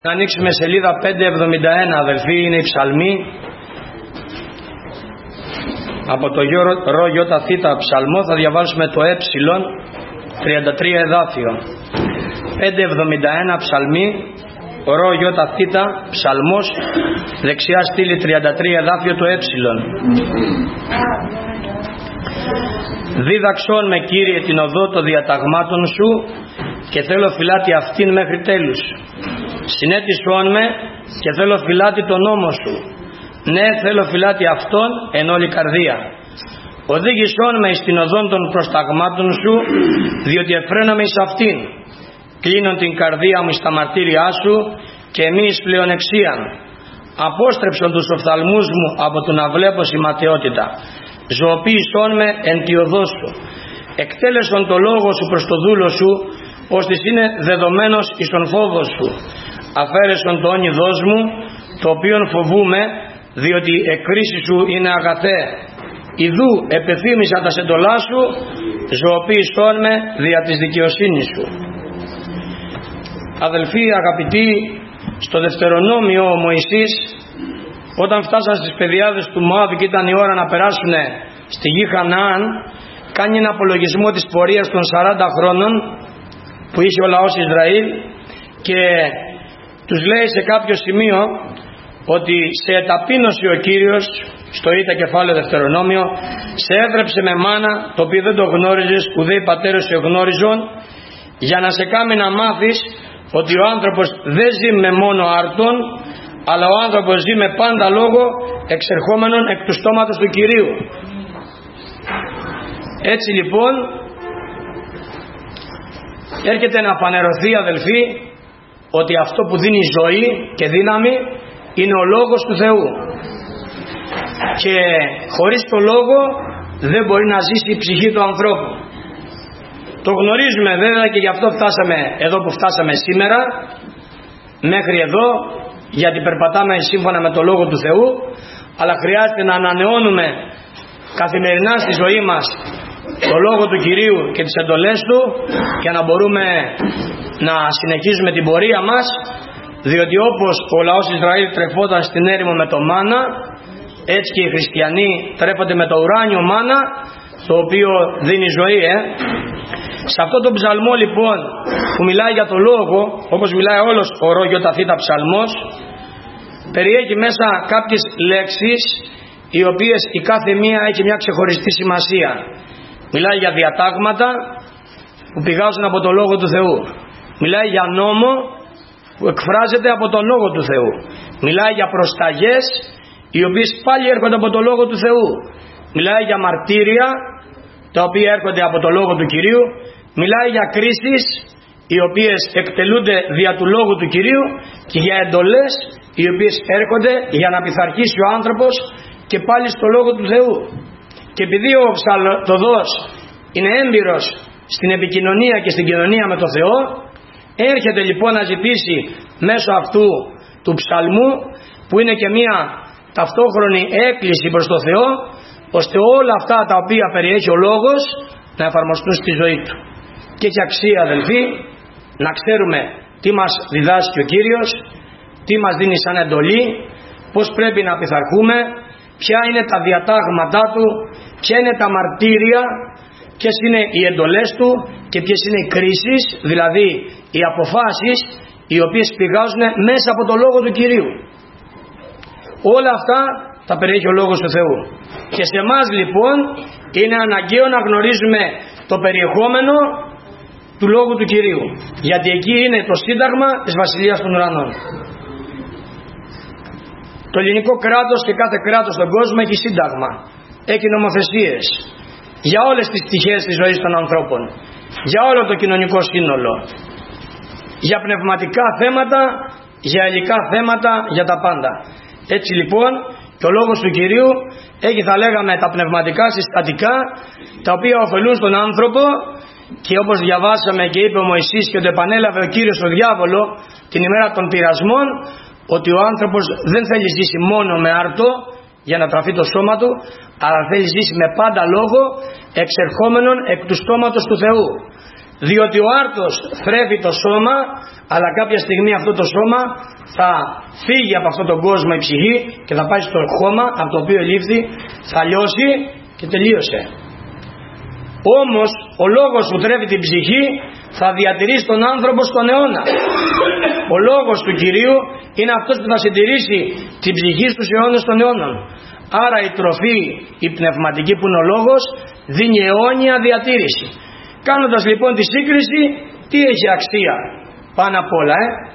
Να ανοίξουμε σελίδα 571, αδελφοί, είναι η ψαλμή από το ρο γιώτα θήτα ψαλμό. Θα διαβάσουμε το 33 εδάφιο. 571 ψαλμή, ρο γιώτα θήτα ψαλμός, δεξιά στήλη 33 εδάφιο το Δίδαξόν με, Κύριε, την οδό των διαταγμάτων σου και θέλω φυλάτη αυτήν μέχρι τέλους. Συνέτησόν με και θέλω φυλάτη τον νόμο σου. Ναι, θέλω φυλάτη αυτόν εν όλη καρδία. Οδήγησόν με εις την οδόν των προσταγμάτων σου, διότι εφραίνομαι εις αυτήν. Κλείνον την καρδία μου στα μαρτύριά σου και μη εις πλεονεξίαν. Απόστρεψον τους οφθαλμούς μου από το να βλέπω σηματαιότητα. Ζωοποίησόν με εν τη οδό σου. Εκτέλεσον το λόγο σου προς το δούλο σου, ώστις είναι δεδομένος εις τον φόβο σου. Αφαίρεσον το όνειδός μου, το οποίον φοβούμαι, διότι εκκρίση σου είναι αγαθέ. Ιδού επεθύμησα τα σεντολά σου, ζωοποίησόν με δια της δικαιοσύνης σου. Αδελφοί, αγαπητοί, στο Δευτερονόμιο ο Μωυσής, όταν φτάσαν στις πεδιάδες του Μωάβ και ήταν η ώρα να περάσουν στη γη Χαναάν, κάνει ένα απολογισμό της πορείας των 40 χρόνων που είχε ο λαός Ισραήλ και τους λέει σε κάποιο σημείο ότι σε εταπείνωσε ο Κύριος, στο ήτα κεφάλαιο Δευτερονόμιο, σε έδρεψε με μάνα το οποίο δεν το γνώριζες, ουδέ οι πατέρες σε γνώριζον, για να σε κάνει να μάθεις ότι ο άνθρωπος δεν ζει με μόνο άρτον, αλλά ο άνθρωπος ζει με πάντα λόγο εξερχόμενον εκ του στόματος του Κυρίου. Έτσι λοιπόν έρχεται να φανερωθεί, αδελφοί, ότι αυτό που δίνει ζωή και δύναμη είναι ο λόγος του Θεού, και χωρίς το λόγο δεν μπορεί να ζήσει η ψυχή του ανθρώπου. Το γνωρίζουμε βέβαια και γι' αυτό φτάσαμε εδώ που φτάσαμε σήμερα, μέχρι εδώ, γιατί περπατάμε σύμφωνα με το λόγο του Θεού, αλλά χρειάζεται να ανανεώνουμε καθημερινά στη ζωή μας το λόγο του Κυρίου και τις εντολές του, για να μπορούμε να συνεχίζουμε την πορεία μας, διότι όπως ο λαός Ισραήλ τρεφόταν στην έρημο με το μάνα, έτσι και οι χριστιανοί τρέφονται με το ουράνιο μάνα, το οποίο δίνει ζωή. Σε αυτό το ψαλμό λοιπόν που μιλάει για το λόγο, όπως μιλάει όλος ο ρο γιώτα θήτα ψαλμός, περιέχει μέσα κάποιες λέξεις οι οποίες η κάθε μία έχει μια ξεχωριστή σημασία. Μιλάει για διατάγματα που πηγάζουν από το Λόγο του Θεού. Μιλάει για νόμο που εκφράζεται από τον Λόγο του Θεού. Μιλάει για προσταγές οι οποίες πάλι έρχονται από τον Λόγο του Θεού. Μιλάει για μαρτύρια τα οποία έρχονται από τον Λόγο του Κυρίου. Μιλάει για κρίσεις οι οποίες εκτελούνται δια του Λόγου του Κυρίου, και για εντολές οι οποίες έρχονται για να πειθαρχήσει ο άνθρωπος και πάλι στο Λόγο του Θεού. Και επειδή ο ψαλτοδός είναι έμπειρος στην επικοινωνία και στην κοινωνία με τον Θεό, έρχεται λοιπόν να ζητήσει μέσω αυτού του ψαλμού, που είναι και μία ταυτόχρονη έκκληση προς τον Θεό, ώστε όλα αυτά τα οποία περιέχει ο Λόγος να εφαρμοστούν στη ζωή του. Και έχει αξία, αδελφοί, να ξέρουμε τι μας διδάσκει ο Κύριος, τι μας δίνει σαν εντολή, πώς πρέπει να πειθαρχούμε, ποια είναι τα διατάγματά του, ποια είναι τα μαρτύρια, ποιες είναι οι εντολές του και ποιες είναι οι κρίσεις, δηλαδή οι αποφάσεις οι οποίες πηγάζουν μέσα από το Λόγο του Κυρίου. Όλα αυτά τα περιέχει ο Λόγος του Θεού. Και σε εμάς λοιπόν είναι αναγκαίο να γνωρίζουμε το περιεχόμενο του Λόγου του Κυρίου, γιατί εκεί είναι το σύνταγμα της Βασιλείας των Ουρανών. Το ελληνικό κράτος και κάθε κράτος στον κόσμο έχει σύνταγμα, έχει νομοθεσίες για όλες τις πτυχές της ζωής των ανθρώπων, για όλο το κοινωνικό σύνολο, για πνευματικά θέματα, για υλικά θέματα, για τα πάντα. Έτσι λοιπόν και ο Λόγος του Κυρίου έχει, θα λέγαμε, τα πνευματικά συστατικά τα οποία ωφελούν στον άνθρωπο, και όπως διαβάσαμε και είπε ο Μωυσής και το επανέλαβε ο Κύριος στο διάβολο την ημέρα των πειρασμών, ότι ο άνθρωπος δεν θέλει ζήσει μόνο με άρτο για να τραφεί το σώμα του, αλλά θέλει ζήσει με πάντα λόγο εξερχόμενον εκ του στόματος του Θεού. Διότι ο άρτος θρέφει το σώμα, αλλά κάποια στιγμή αυτό το σώμα θα φύγει από αυτόν τον κόσμο η ψυχή και θα πάει στο χώμα από το οποίο λήφθη, θα λιώσει και τελείωσε. Όμως ο λόγος που τρέφει την ψυχή θα διατηρήσει τον άνθρωπο στον αιώνα. Ο λόγος του Κυρίου είναι αυτός που θα συντηρήσει την ψυχή στους αιώνες των αιώνων. Άρα η τροφή, η πνευματική που είναι ο λόγος, δίνει αιώνια διατήρηση. Κάνοντας λοιπόν τη σύγκριση, τι έχει αξία πάνω απ' όλα?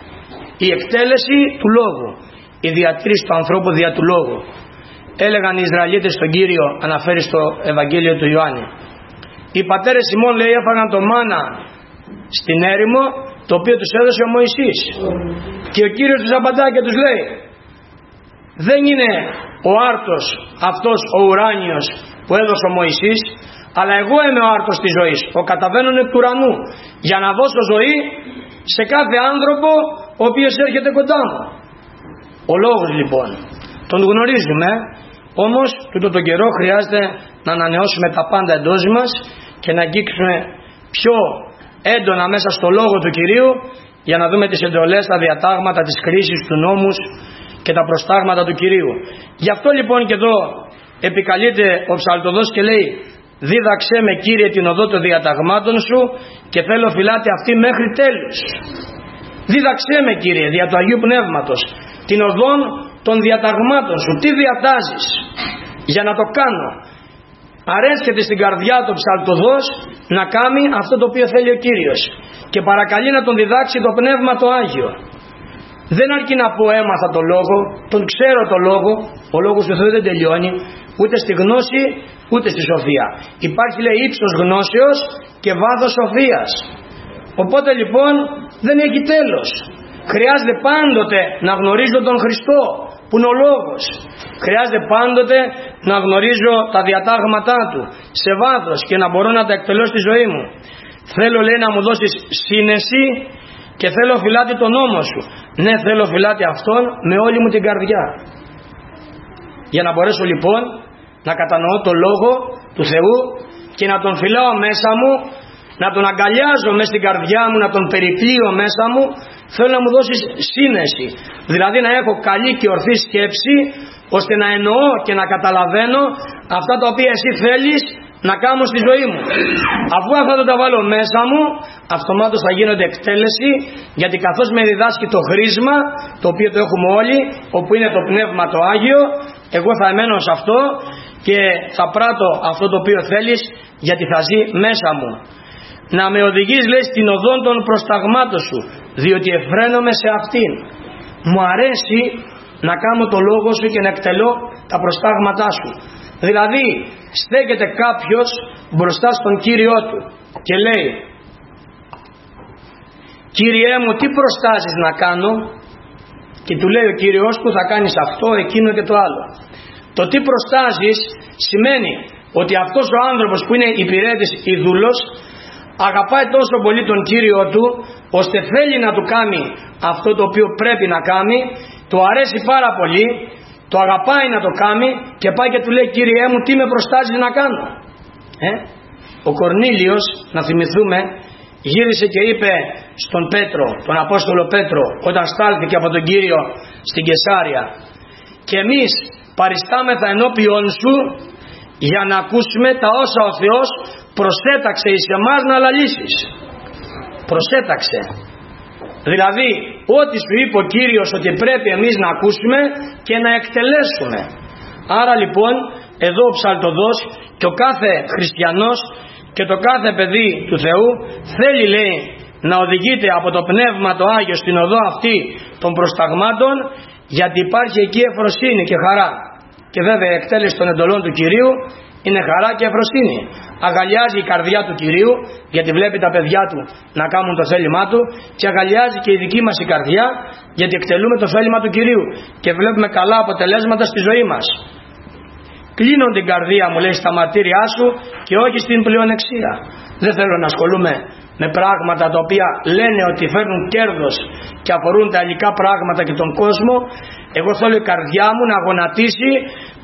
Η εκτέλεση του λόγου, η διατήρηση του ανθρώπου δια του λόγου. Έλεγαν οι Ισραηλίτες στον Κύριο, αναφέρει στο Ευαγγέλιο του Ιωάννη, οι πατέρες ημών, λέει, έφαγαν το μάνα στην έρημο, το οποίο τους έδωσε ο Μωυσής. Και ο Κύριος τους απαντά και τους λέει, δεν είναι ο άρτος αυτός ο ουράνιος που έδωσε ο Μωυσής, αλλά εγώ είμαι ο άρτος της ζωής, ο καταβαίνων εκ του ουρανού, για να δώσω ζωή σε κάθε άνθρωπο ο οποίος έρχεται κοντά μου. Ο λόγος λοιπόν τον γνωρίζουμε, όμως τούτο τον καιρό χρειάζεται να ανανεώσουμε τα πάντα εντός μας και να αγγίξουμε πιο έντονα μέσα στο λόγο του Κυρίου, για να δούμε τις εντολές, τα διατάγματα, τις χρήσεις του νόμους και τα προστάγματα του Κυρίου. Γι' αυτό λοιπόν και εδώ επικαλείται ο ψαλτοδός και λέει, δίδαξέ με, Κύριε, την οδό των διαταγμάτων σου και θέλω φυλάτε αυτή μέχρι τέλους. Δίδαξέ με, Κύριε, δια του Αγίου Πνεύματος, την οδόν των διαταγμάτων σου. Τι διατάζεις για να το κάνω? Αρέσκεται στην καρδιά του ψαλτοδός να κάνει αυτό το οποίο θέλει ο Κύριος και παρακαλεί να τον διδάξει το Πνεύμα το Άγιο. Δεν αρκεί να πω έμαθα το λόγο, τον ξέρω το λόγο. Ο λόγος του Θεού δεν τελειώνει ούτε στη γνώση ούτε στη σοφία. Υπάρχει, λέει, ύψος γνώσεως και βάθος σοφίας. Οπότε λοιπόν δεν έχει τέλος. Χρειάζεται πάντοτε να γνωρίζω τον Χριστό που είναι ο λόγος. Χρειάζεται πάντοτε να γνωρίζω τα διατάγματά του σε βάθος και να μπορώ να τα εκτελώ στη ζωή μου. Θέλω, λέει, να μου δώσεις σύνεση και θέλω φυλάτη τον νόμο σου. Ναι, θέλω φυλάτη αυτόν με όλη μου την καρδιά. Για να μπορέσω λοιπόν να κατανοώ το λόγο του Θεού και να τον φυλάω μέσα μου, να τον αγκαλιάζω μέσα στην καρδιά μου, να τον περιποιώ μέσα μου, θέλω να μου δώσεις σύνεση. Δηλαδή να έχω καλή και ορθή σκέψη, ώστε να εννοώ και να καταλαβαίνω αυτά τα οποία εσύ θέλεις να κάνω στη ζωή μου. Αφού αυτά τα βάλω μέσα μου, αυτομάτως θα γίνονται εκτέλεση, γιατί καθώς με διδάσκει το χρήσμα, το οποίο το έχουμε όλοι, όπου είναι το Πνεύμα το Άγιο, εγώ θα εμένω σε αυτό και θα πράττω αυτό το οποίο θέλεις, γιατί θα ζει μέσα μου. Να με οδηγείς, λέει, στην οδόν των προσταγμάτων σου, διότι εφραίνομαι σε αυτήν. Μου αρέσει να κάνω το λόγο σου και να εκτελώ τα προστάγματά σου. Δηλαδή στέκεται κάποιος μπροστά στον Κύριό του και λέει, Κύριέ μου, τι προστάζεις να κάνω? Και του λέει ο Κύριος του, θα κάνεις αυτό, εκείνο και το άλλο. Το τι προστάζεις σημαίνει ότι αυτός ο άνθρωπος που είναι υπηρέτης ή δούλος αγαπάει τόσο πολύ τον Κύριο του, ώστε θέλει να του κάνει αυτό το οποίο πρέπει να κάνει, του αρέσει πάρα πολύ, το αγαπάει να το κάνει και πάει και του λέει, Κύριέ μου, τι με προστάζεις να κάνω? Ο Κορνήλιος, να θυμηθούμε, γύρισε και είπε στον Πέτρο, τον Απόστολο Πέτρο, όταν στάλθηκε από τον Κύριο στην Κεσάρια, και εμείς παριστάμεθα ενώπιον σου για να ακούσουμε τα όσα ο Θεός προσέταξε εις εμάς να λαλήσεις. Προσέταξε. Δηλαδή ό,τι σου είπε ο Κύριος ότι πρέπει εμείς να ακούσουμε και να εκτελέσουμε. Άρα λοιπόν εδώ ο ψαλτοδός και ο κάθε χριστιανός και το κάθε παιδί του Θεού θέλει, λέει, να οδηγείται από το Πνεύμα το Άγιο στην οδό αυτή των προσταγμάτων, γιατί υπάρχει εκεί ευφροσύνη και χαρά. Και βέβαια η εκτέλεση των εντολών του Κυρίου είναι χαρά και ευφροσύνη. Αγαλιάζει η καρδιά του Κυρίου, γιατί βλέπει τα παιδιά του να κάνουν το θέλημά του, και αγαλιάζει και η δική μας η καρδιά, γιατί εκτελούμε το θέλημα του Κυρίου και βλέπουμε καλά αποτελέσματα στη ζωή μας. Κλείνω την καρδία μου, λέει, στα μαρτύριά σου και όχι στην πλεονεξία. Δεν θέλω να ασχολούμαι με πράγματα τα οποία λένε ότι φέρνουν κέρδος και αφορούν τα υλικά πράγματα και τον κόσμο. Εγώ θέλω η καρδιά μου να γονατίσει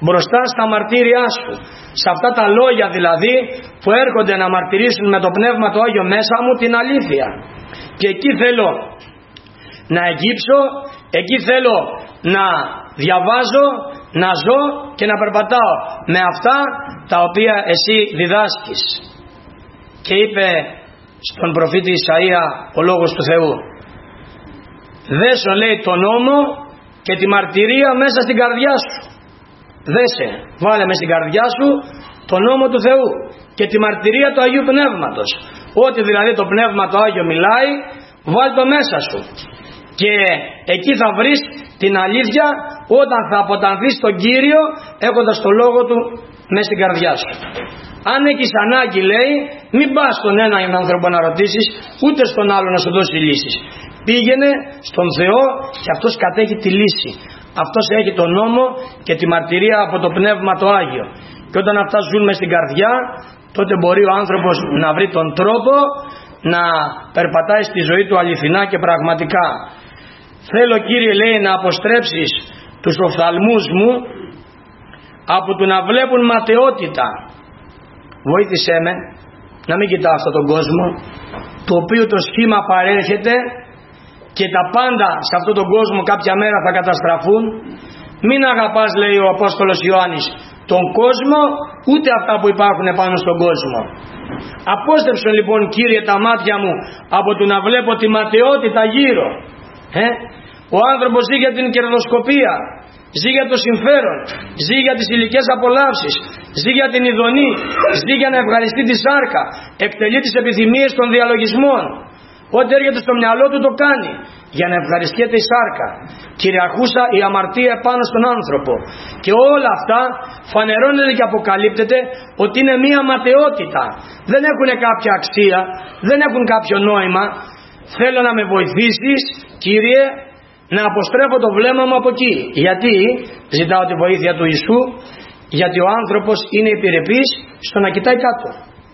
μπροστά στα μαρτύριά σου, σε αυτά τα λόγια δηλαδή που έρχονται να μαρτυρήσουν με το Πνεύμα το Άγιο μέσα μου την αλήθεια. Και εκεί θέλω να εγγύψω, εκεί θέλω να διαβάζω, να ζω και να περπατάω με αυτά τα οποία εσύ διδάσκεις. Και είπε στον προφήτη Ισαΐα ο Λόγος του Θεού, δέσω, λέει, τον νόμο και τη μαρτυρία μέσα στην καρδιά σου. Δέσε, βάλε μες στην καρδιά σου τον νόμο του Θεού και τη μαρτυρία του Αγίου Πνεύματος. Ό,τι δηλαδή το Πνεύμα το Άγιο μιλάει, βάλ' το μέσα σου. Και εκεί θα βρεις την αλήθεια όταν θα αποτανθείς τον Κύριο έχοντας το Λόγο Του μέσα στην καρδιά σου. Αν έχεις ανάγκη, λέει, μην πας στον έναν άνθρωπο να ρωτήσεις, ούτε στον άλλο να σου δώσει λύσεις. Πήγαινε στον Θεό και Αυτός κατέχει τη λύση. Αυτός έχει τον νόμο και τη μαρτυρία από το Πνεύμα το Άγιο. Και όταν αυτά ζουν μες στην καρδιά, τότε μπορεί ο άνθρωπος να βρει τον τρόπο να περπατάει στη ζωή του αληθινά και πραγματικά. Θέλω, Κύριε, λέει, να αποστρέψεις τους οφθαλμούς μου από το να βλέπουν ματαιότητα. Βοήθησέ με να μην κοιτάω αυτόν τον κόσμο, το οποίο το σχήμα παρέρχεται και τα πάντα σε αυτόν τον κόσμο κάποια μέρα θα καταστραφούν. Μην αγαπάς, λέει ο Απόστολος Ιωάννης, τον κόσμο, ούτε αυτά που υπάρχουν πάνω στον κόσμο. Απόστρεψε λοιπόν, Κύριε, τα μάτια μου από το να βλέπω τη ματαιότητα γύρω. Ο άνθρωπος ζει για την κερδοσκοπία, ζει για το συμφέρον, ζει για τις υλικές απολαύσεις, ζει για την ειδονή, ζει για να ευχαριστεί τη σάρκα, εκτελεί τις επιθυμίες των διαλογισμών. Ό,τι έρχεται στο μυαλό του το κάνει για να ευχαριστιέται η σάρκα. Κυριαρχούσα η αμαρτία πάνω στον άνθρωπο. Και όλα αυτά φανερώνεται και αποκαλύπτεται ότι είναι μία ματαιότητα. Δεν έχουν κάποια αξία, δεν έχουν κάποιο νόημα. Θέλω να με βοηθήσεις, Κύριε, να αποστρέφω το βλέμμα μου από εκεί. Γιατί ζητάω τη βοήθεια του Ιησού? Γιατί ο άνθρωπος είναι επιρρεπής στο να κοιτάει κάτω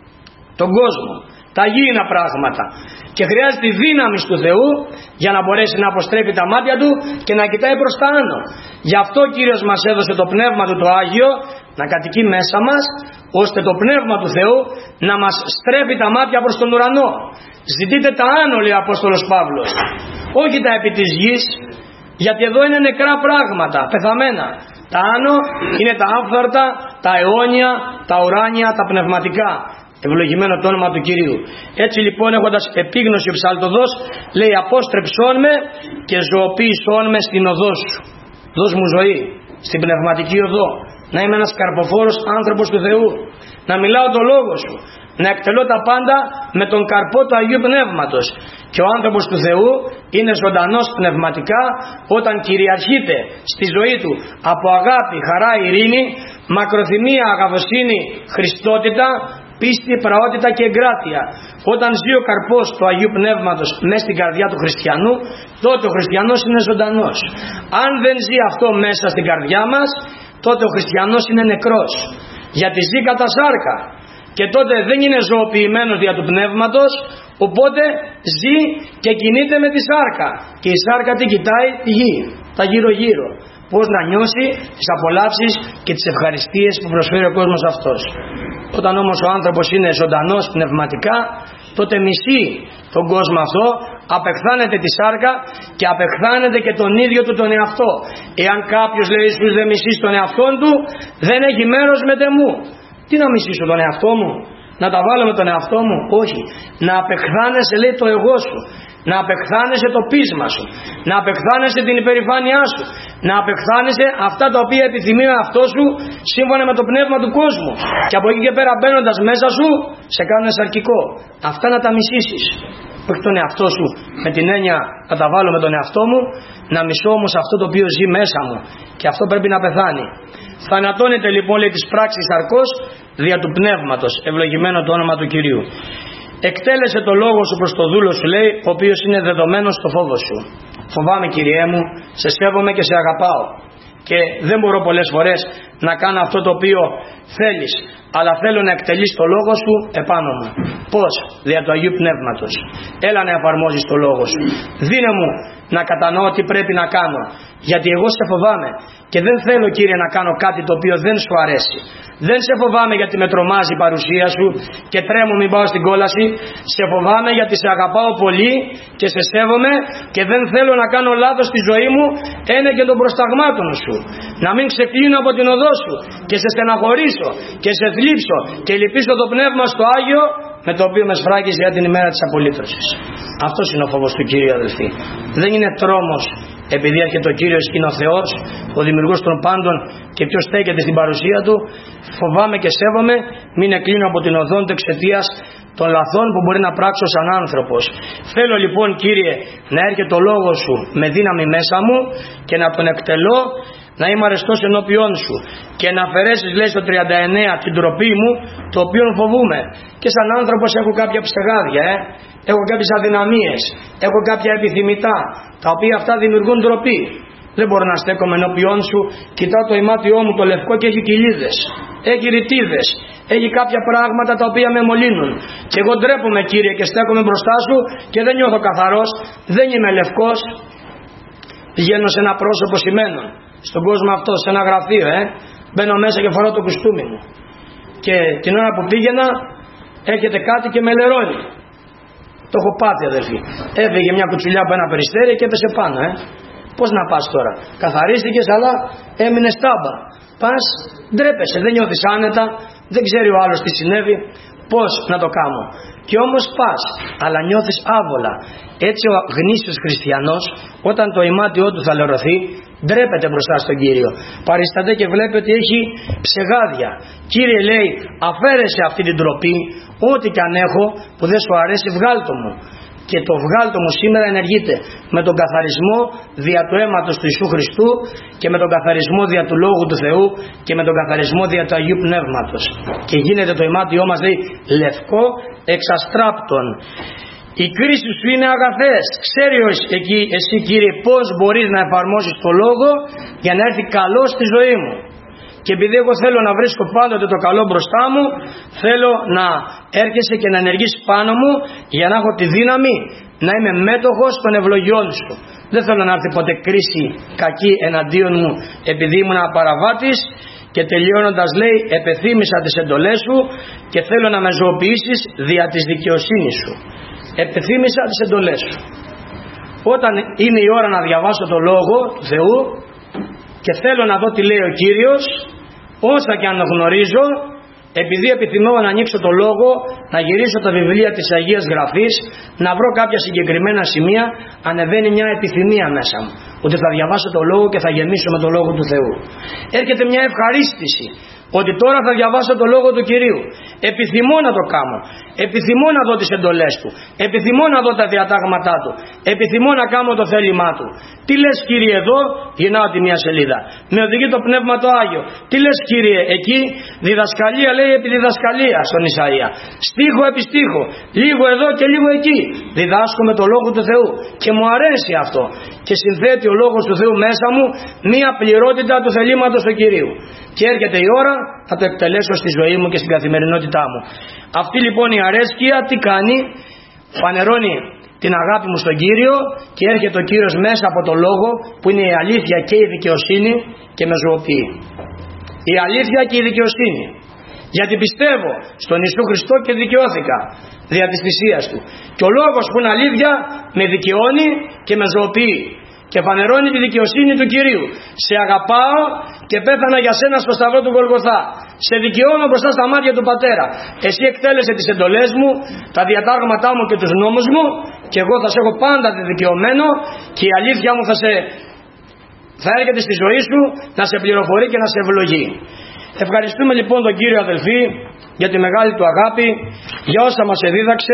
τον κόσμο, τα γήινα πράγματα, και χρειάζεται τη δύναμη του Θεού για να μπορέσει να αποστρέφει τα μάτια του και να κοιτάει προς τα άνω. Γι' αυτό ο Κύριος μας έδωσε το Πνεύμα του το Άγιο να κατοικεί μέσα μας, ώστε το Πνεύμα του Θεού να μας στρέφει τα μάτια προς τον ουρανό. Ζητείτε τα άνω, λέει ο Απόστολος Παύλος, όχι τα επί της γης, γιατί εδώ είναι νεκρά πράγματα, πεθαμένα. Τα άνω είναι τα άφθαρτα, τα αιώνια, τα ουράνια, τα πνευματικά. Ευλογημένο το όνομα του Κυρίου. Έτσι λοιπόν, έχοντας επίγνωση ο ψαλτοδός, λέει, απόστρεψόν με και ζωοποίησόν με στην οδό σου. Δώσ' μου ζωή στην πνευματική οδό, να είμαι ένας καρποφόρος άνθρωπος του Θεού, να μιλάω το λόγο σου, να εκτελώ τα πάντα με τον καρπό του Αγίου Πνεύματος. Και ο άνθρωπος του Θεού είναι ζωντανός πνευματικά όταν κυριαρχείται στη ζωή του από αγάπη, χαρά, ειρήνη, μακροθυμία, αγαθοσύνη, χριστότητα, πίστη, πραότητα και εγκράτεια. Όταν ζει ο καρπός του Αγίου Πνεύματος μέσα στην καρδιά του χριστιανού, τότε ο χριστιανός είναι ζωντανός. Αν δεν ζει αυτό μέσα στην καρδιά μας, τότε ο χριστιανός είναι νεκρός, γιατί ζει κατά σάρκα και τότε δεν είναι ζωοποιημένος δια του Πνεύματος, οπότε ζει και κινείται με τη σάρκα. Και η σάρκα τι κοιτάει? Τη γη, τα γύρω γύρω, πώς να νιώσει τις απολαύσεις και τις ευχαριστίες που προσφέρει ο κόσμος αυτός. Όταν όμως ο άνθρωπος είναι ζωντανός πνευματικά, τότε μισεί τον κόσμο αυτό, απεχθάνεται τη σάρκα και απεχθάνεται και τον ίδιο του τον εαυτό. Εάν κάποιος, λέει Ιησούς, δεν μισείς τον εαυτό του, δεν έχει μέρος με τεμού. Τι να μισήσω, τον εαυτό μου? Να τα βάλω με τον εαυτό μου? Όχι. Να απεχθάνεσαι, λέει, το εγώ σου. Να απεχθάνεσαι το πείσμα σου. Να απεχθάνεσαι την υπερηφάνειά σου. Να απεχθάνεσαι αυτά τα οποία επιθυμεί ο εαυτός σου σύμφωνα με το πνεύμα του κόσμου. Και από εκεί και πέρα, μπαίνοντας μέσα σου, σε κάνουν σαρκικό. Αυτά να τα μισήσεις. Όχι τον εαυτό σου με την έννοια να τα βάλω με τον εαυτό μου, να μισώ όμως αυτό το οποίο ζει μέσα μου. Και αυτό πρέπει να πεθάνει. Θανατώνεται λοιπόν, λέει, τις πράξεις σαρκός δια του πνεύματος. Ευλογημένο το όνομα του Κυρίου. Εκτέλεσε το λόγο σου προς το δούλο σου, λέει, ο οποίος είναι δεδομένος στο φόβο σου. Φοβάμαι, Κυριέ μου, σε σέβομαι και σε αγαπάω. Και δεν μπορώ πολλές φορές να κάνω αυτό το οποίο θέλεις, αλλά θέλω να εκτελείς το λόγο σου επάνω μου. Πώς? Δια του Αγίου Πνεύματος. Έλα να εφαρμόζεις το λόγο σου. Δίνε μου να κατανοώ τι πρέπει να κάνω. γιατί εγώ σε φοβάμαι και δεν θέλω, Κύριε, να κάνω κάτι το οποίο δεν σου αρέσει. Δεν σε φοβάμαι γιατί με τρομάζει η παρουσία σου και τρέμω μην πάω στην κόλαση. Σε φοβάμαι γιατί σε αγαπάω πολύ και σε σέβομαι και δεν θέλω να κάνω λάθος στη ζωή μου ένε και των προσταγμάτων σου. Να μην ξεκλίνω από την οδό σου και σε στεναχωρήσω και σε θλίψω και λυπήσω το πνεύμα στο Άγιο με το οποίο με σφράγεις για την ημέρα της απολύτρωσης. Αυτός είναι ο φόβος του Κύριου, αδελφοί. Δεν είναι τρόμος επειδή έρχεται ο Κύριος και είναι ο Θεός, ο δημιουργός των πάντων και ποιος στέκεται στην παρουσία του. Φοβάμαι και σέβομαι, μην εκκλίνω από την οδόν του εξαιτίας των λαθών που μπορεί να πράξω σαν άνθρωπος. Θέλω λοιπόν, Κύριε, να έρχεται ο λόγος σου με δύναμη μέσα μου και να τον εκτελώ, να είμαι αρεστός ενώπιόν σου και να αφαιρέσεις, λέει στο 39, την ντροπή μου, το οποίο φοβούμαι. Και σαν άνθρωπος έχω κάποια ψεγάδια, έχω κάποιες αδυναμίες, έχω κάποια επιθυμητά, τα οποία αυτά δημιουργούν ντροπή. Δεν μπορώ να στέκομαι ενώπιόν σου, κοιτάω το ημάτιό μου το λευκό και έχει κοιλίδες, έχει ρητίδες, έχει κάποια πράγματα τα οποία με μολύνουν. Και εγώ ντρέπομαι, Κύριε, και στέκομαι μπροστά σου και δεν νιώθω καθαρός, δεν είμαι λευκός. Πηγαίνω σε ένα πρόσωπο σημαίνον, στον κόσμο αυτό, σε ένα γραφείο, μπαίνω μέσα και φοράω το κουστούμι μου. Και την ώρα που πήγαινα, έρχεται κάτι και με λερώνει. Το έχω πάθει, αδελφοί. Έφυγε μια κουτσουλιά από ένα περιστέρι και έπεσε πάνω, Πώς να πας τώρα? Καθαρίστηκες, αλλά έμεινε στάμπα. Πας, ντρέπεσαι, δεν νιώθεις άνετα, δεν ξέρει ο άλλος τι συνέβη. Πώς να το κάνω? Και όμως πας, αλλά νιώθεις άβολα. Έτσι ο γνήσιος χριστιανός, όταν το ημάτιό του θα λερωθεί, ντρέπεται μπροστά στον Κύριο. Παρισταται και βλέπει ότι έχει ψεγάδια. Κύριε, λέει, αφαίρεσε αυτή την ντροπή, ό,τι και αν έχω που δεν σου αρέσει, βγάλτο μου. Και το βγάλτο μου σήμερα ενεργείται με τον καθαρισμό δια του αίματος του Ιησού Χριστού και με τον καθαρισμό δια του Λόγου του Θεού και με τον καθαρισμό δια του Αγίου Πνεύματος. Και γίνεται το ημάτιό μας, λέει, λευκό εξαστράπτων. Οι κρίσεις σου είναι αγαθές. Ξέρει εσύ, Κύριε, πώς μπορείς να εφαρμόσεις το Λόγο για να έρθει καλό στη ζωή μου. Και επειδή εγώ θέλω να βρίσκω πάντοτε το καλό μπροστά μου, θέλω να έρχεσαι και να ενεργείς πάνω μου για να έχω τη δύναμη να είμαι μέτοχος των ευλογιών σου. Δεν θέλω να έρθει ποτέ κρίση κακή εναντίον μου επειδή ήμουν παραβάτης. Και τελειώνοντας, λέει, επεθύμησα τις εντολές σου και θέλω να με ζωοποιήσεις δια της δικαιοσύνης σου. Επεθύμησα τις εντολές σου. Όταν είναι η ώρα να διαβάσω το Λόγο του Θεού και θέλω να δω τι λέει ο Κύριος, όσα και αν γνωρίζω, επειδή επιθυμώ να ανοίξω το Λόγο, να γυρίσω τα βιβλία της Αγίας Γραφής, να βρω κάποια συγκεκριμένα σημεία, ανεβαίνει μια επιθυμία μέσα μου, ότι θα διαβάσω το Λόγο και θα γεμίσω με το Λόγο του Θεού. Έρχεται μια ευχαρίστηση ότι τώρα θα διαβάσω το Λόγο του Κυρίου. Επιθυμώ να το κάνω. Επιθυμώ να δω τις εντολές του. Επιθυμώ να δω τα διατάγματά του. Επιθυμώ να κάνω το θέλημά του. Τι λες, Κύριε, εδώ? Γυρνάω τη μία σελίδα. Με οδηγεί το Πνεύμα το Άγιο. Τι λες, Κύριε, εκεί? Διδασκαλία, λέει, επί διδασκαλία στον Ισαΐα. Στίχο επί στίχο. Λίγο εδώ και λίγο εκεί. Διδάσκω με το Λόγο του Θεού. Και μου αρέσει αυτό. Και συνθέτει ο Λόγος του Θεού μέσα μου μία πληρότητα του θελήματος του Κυρίου. Και έρχεται η ώρα, θα το εκτελέσω στη ζωή μου και στην καθημερινότητά μου. Αυτή λοιπόν η αρέσκεια τι κάνει? Φανερώνει την αγάπη μου στον Κύριο και έρχεται ο Κύριος μέσα από το Λόγο που είναι η αλήθεια και η δικαιοσύνη και με ζωοποιεί. Η αλήθεια και η δικαιοσύνη. Γιατί πιστεύω στον Ιησού Χριστό και δικαιώθηκα δια της θυσίας του. Και ο Λόγος που είναι αλήθεια με δικαιώνει και με ζωοποιεί. Και φανερώνει τη δικαιοσύνη του Κυρίου. Σε αγαπάω και πέθανα για σένα στο σταυρό του Γολγοθά. Σε δικαιώνω μπροστά στα μάτια του Πατέρα. Εσύ εκτέλεσε τις εντολές μου, τα διατάγματά μου και τους νόμους μου, και εγώ θα σε έχω πάντα δικαιωμένο και η αλήθεια μου θα έρχεται στη ζωή σου να σε πληροφορεί και να σε ευλογεί. Ευχαριστούμε λοιπόν τον Κύριο, αδελφοί, για τη μεγάλη του αγάπη, για όσα μας εδίδαξε,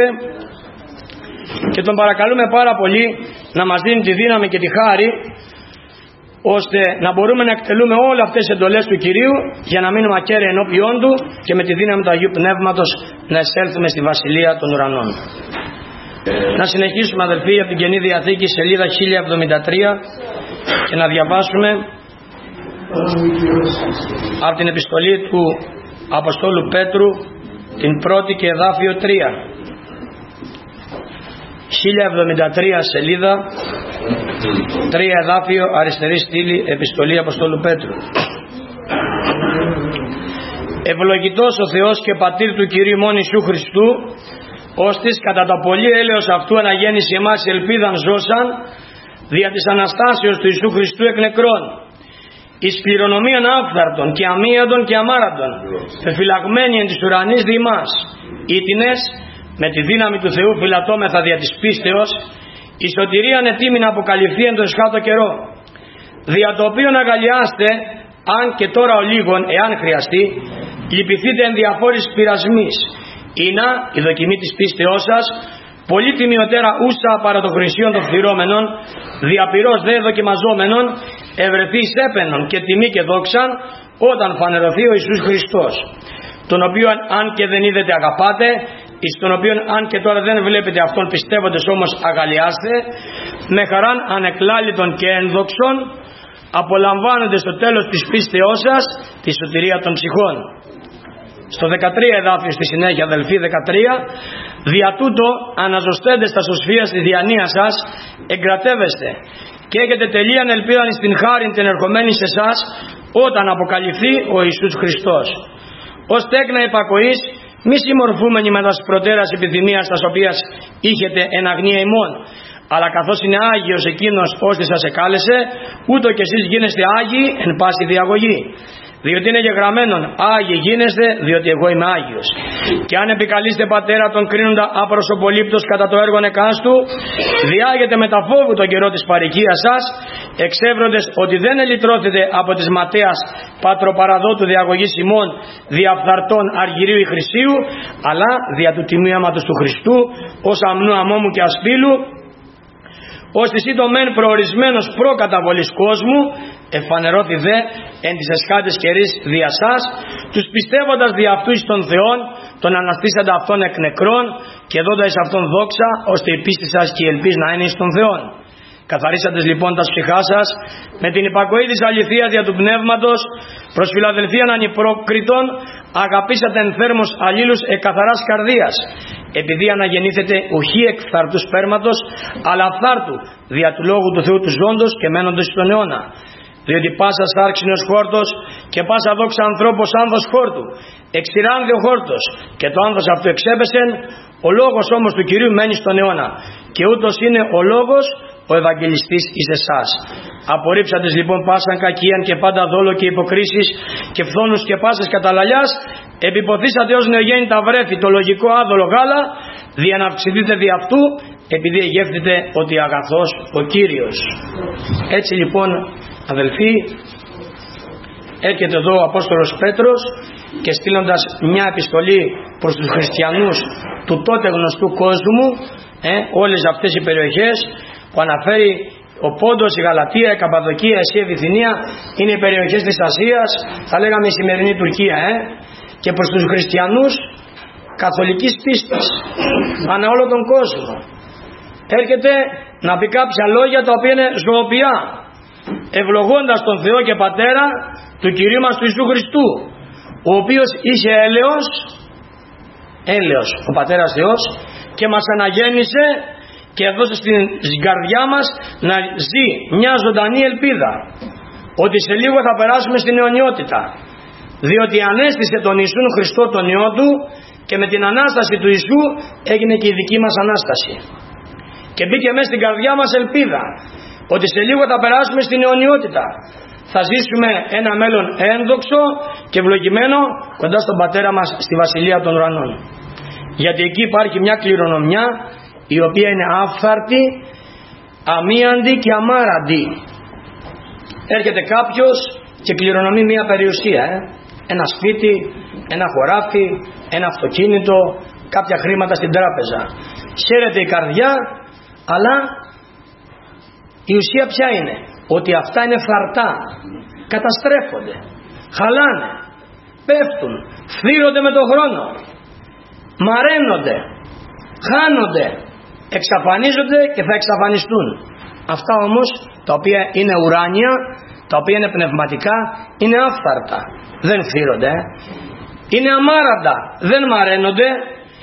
και τον παρακαλούμε πάρα πολύ να μας δίνει τη δύναμη και τη χάρη ώστε να μπορούμε να εκτελούμε όλες αυτές τις εντολές του Κυρίου για να μείνουμε ακέραιοι ενώπιόν του και με τη δύναμη του Αγίου Πνεύματος να εισέλθουμε στη Βασιλεία των Ουρανών. Να συνεχίσουμε, αδελφοί, από την Καινή Διαθήκη, σελίδα 1073, και να διαβάσουμε από την επιστολή του Αποστόλου Πέτρου, την πρώτη και εδάφιο 3. 1073 σελίδα, 3 εδάφιο, αριστερή στήλη, επιστολή Αποστόλου Πέτρου. Ευλογητός ο Θεός και Πατήρ του Κυρίου ημών Ιησού Χριστού, ώστις κατά το πολύ έλεος αυτού αναγέννησε εμάς ελπίδαν ζώσαν, δια της Αναστάσεως του Ιησού Χριστού εκ νεκρών, εις κληρονομίαν άφθαρτον και αμίαντον και αμάραντον, πεφυλαγμένοι εν της ουρανής δι' ημάς, ήτινες με τη δύναμη του Θεού φυλατώμεθα δια της πίστεως, η σωτηρίαν ετοίμη να αποκαλυφθεί εν το εσχάτο καιρό, δια το οποίον αγαλιάστε, αν και τώρα ολίγων, εάν χρειαστεί, λυπηθείτε εν διαφόρης πειρασμής, είναι η δοκιμή της πίστεώς σας, πολύ τιμιωτέρα ούσα παρά το χρυσίον των φθυρώμενων, διαπυρός δε δοκιμαζόμενων, ευρεθείς έπαινον και τιμή και δόξαν, όταν φανερωθεί ο Ιησούς Χριστός, τον οποίον αν και δεν είδετε αγαπάτε, εις τον οποίον αν και τώρα δεν βλέπετε αυτόν πιστεύοντες όμως αγαλιάστε, με χαράν ανεκλάλητον και ενδοξών, απολαμβάνονται στο τέλος της πίστεώς σας τη σωτηρία των ψυχών. Στο 13 εδάφιο στη συνέχεια, αδελφοί, 13, δια τούτο αναζωστέντες τα σωσφίας της διανοίας σας, εγκρατεύεστε και έχετε τελείαν ελπίδαν στην χάριν την ερχομένη σε εσάς, όταν αποκαλυφθεί ο Ιησούς Χριστός. Ως τέκνα υπακοής, μη συμμορφούμενοι με τας προτέρας επιθυμίας τας οποίας είχετε εν αγνία ημών, αλλά καθώς είναι Άγιος εκείνος ώστε σας εκάλεσε, ούτω και εσείς γίνεστε Άγιοι εν πάση διαγωγή. Διότι είναι γεγραμμένον Άγιοι γίνεστε, διότι εγώ είμαι Άγιος. Και αν επικαλείστε πατέρα τον κρίνοντα απροσωπολήπτος κατά το έργο εκάστου, διάγετε με τα φόβου τον καιρό της παροικίας σας, εξεύροντες ότι δεν ελυτρώθετε από της ματέας πατροπαραδότου διαγωγής ημών διαφθαρτών αργυρίου ή χρυσίου, αλλά δια του τιμίου αίματος του Χριστού, ως αμνού αμόμου και ασπίλου, ώστε εσύ το μεν προορισμένος προκαταβολής κόσμου, εφανερώθη δε εν της εσχάτης καιρής δια σας, τους πιστεύοντας δια αυτού εις των Θεών, τον αναστήσαντα αυτόν εκ νεκρών και δόντα εις αυτόν δόξα, ώστε η πίστη σας και η ελπίς να είναι εις των Θεών. Καθαρίσαντες λοιπόν τα ψυχά σας με την υπακοή της αληθείας δια του πνεύματος, προς φιλαδελφίαν ανυπρόκριτον, αγαπήσατε εν θέρμος αλλήλους εκ καθαράς καρδίας, επειδή αναγεννήθετε ουχή εκ φθαρτού σπέρματος, αλλά φθάρτου δια του λόγου του Θεού του ζώντος και μένοντος στον αιώνα. Διότι πάσα στάρξ είναι ως χόρτος και πάσα δόξα ανθρώπος άνθος χόρτου. Εξηράνδη ο χόρτος και το άνθος αυτού εξέπεσεν, ο λόγος όμως του Κυρίου μένει στον αιώνα. Και ούτως είναι ο λόγος ο Ευαγγελιστής εις εσάς. Απορρίψαντες λοιπόν πάσαν κακίαν και πάντα δόλο και υποκρίσεις και φθόνους και πάσες καταλαλιάς, επιποθήσατε ως νεογέννητα βρέφη το λογικό άδολο γάλα, δια να αυξηθείτε δι' αυτού, επειδή εγεύθετε ότι αγαθός ο Κύριος. Έτσι λοιπόν, αδελφοί, έρχεται εδώ ο Απόστολος Πέτρος και στείλοντας μια επιστολή προς τους χριστιανούς του τότε γνωστού κόσμου, όλες αυτές οι περιοχές που αναφέρει ο Πόντος, η Γαλατία, η Καπαδοκία, η Ασία, η Βυθινία, είναι οι περιοχές της Ασίας, θα λέγαμε η σημερινή Τουρκία, και προς τους χριστιανούς καθολικής πίστης ανά όλο τον κόσμο. Έρχεται να πει κάποια λόγια τα οποία είναι ζωοποιά, ευλογώντας τον Θεό και Πατέρα του Κυρίου μας του Ιησού Χριστού, ο οποίος είχε έλεος ο Πατέρας Θεός, και μας αναγέννησε και έδωσε στην καρδιά μας να ζει μια ζωντανή ελπίδα ότι σε λίγο θα περάσουμε στην αιωνιότητα, διότι ανέστησε τον Ιησούν Χριστό τον Υιό Του και με την Ανάσταση του Ιησού έγινε και η δική μας Ανάσταση και μπήκε μέσα στην καρδιά μας ελπίδα ότι σε λίγο θα περάσουμε στην αιωνιότητα, θα ζήσουμε ένα μέλλον ένδοξο και ευλογημένο κοντά στον Πατέρα μας στη Βασιλεία των Ουρανών, γιατί εκεί υπάρχει μια κληρονομιά η οποία είναι άφθαρτη, αμίαντη και αμάραντη. Έρχεται κάποιος και κληρονομεί μια περιουσία, ένα σπίτι, ένα χωράφι, ένα αυτοκίνητο, κάποια χρήματα στην τράπεζα. Χαίρεται η καρδιά, αλλά η ουσία ποια είναι? Ότι αυτά είναι φθαρτά, καταστρέφονται, χαλάνε, πέφτουν, φθύρονται με τον χρόνο, μαραίνονται, χάνονται, εξαφανίζονται και θα εξαφανιστούν. Αυτά όμως τα οποία είναι ουράνια, τα οποία είναι πνευματικά, είναι άφθαρτα, δεν φθύρονται, είναι αμάραντα, δεν μαραίνονται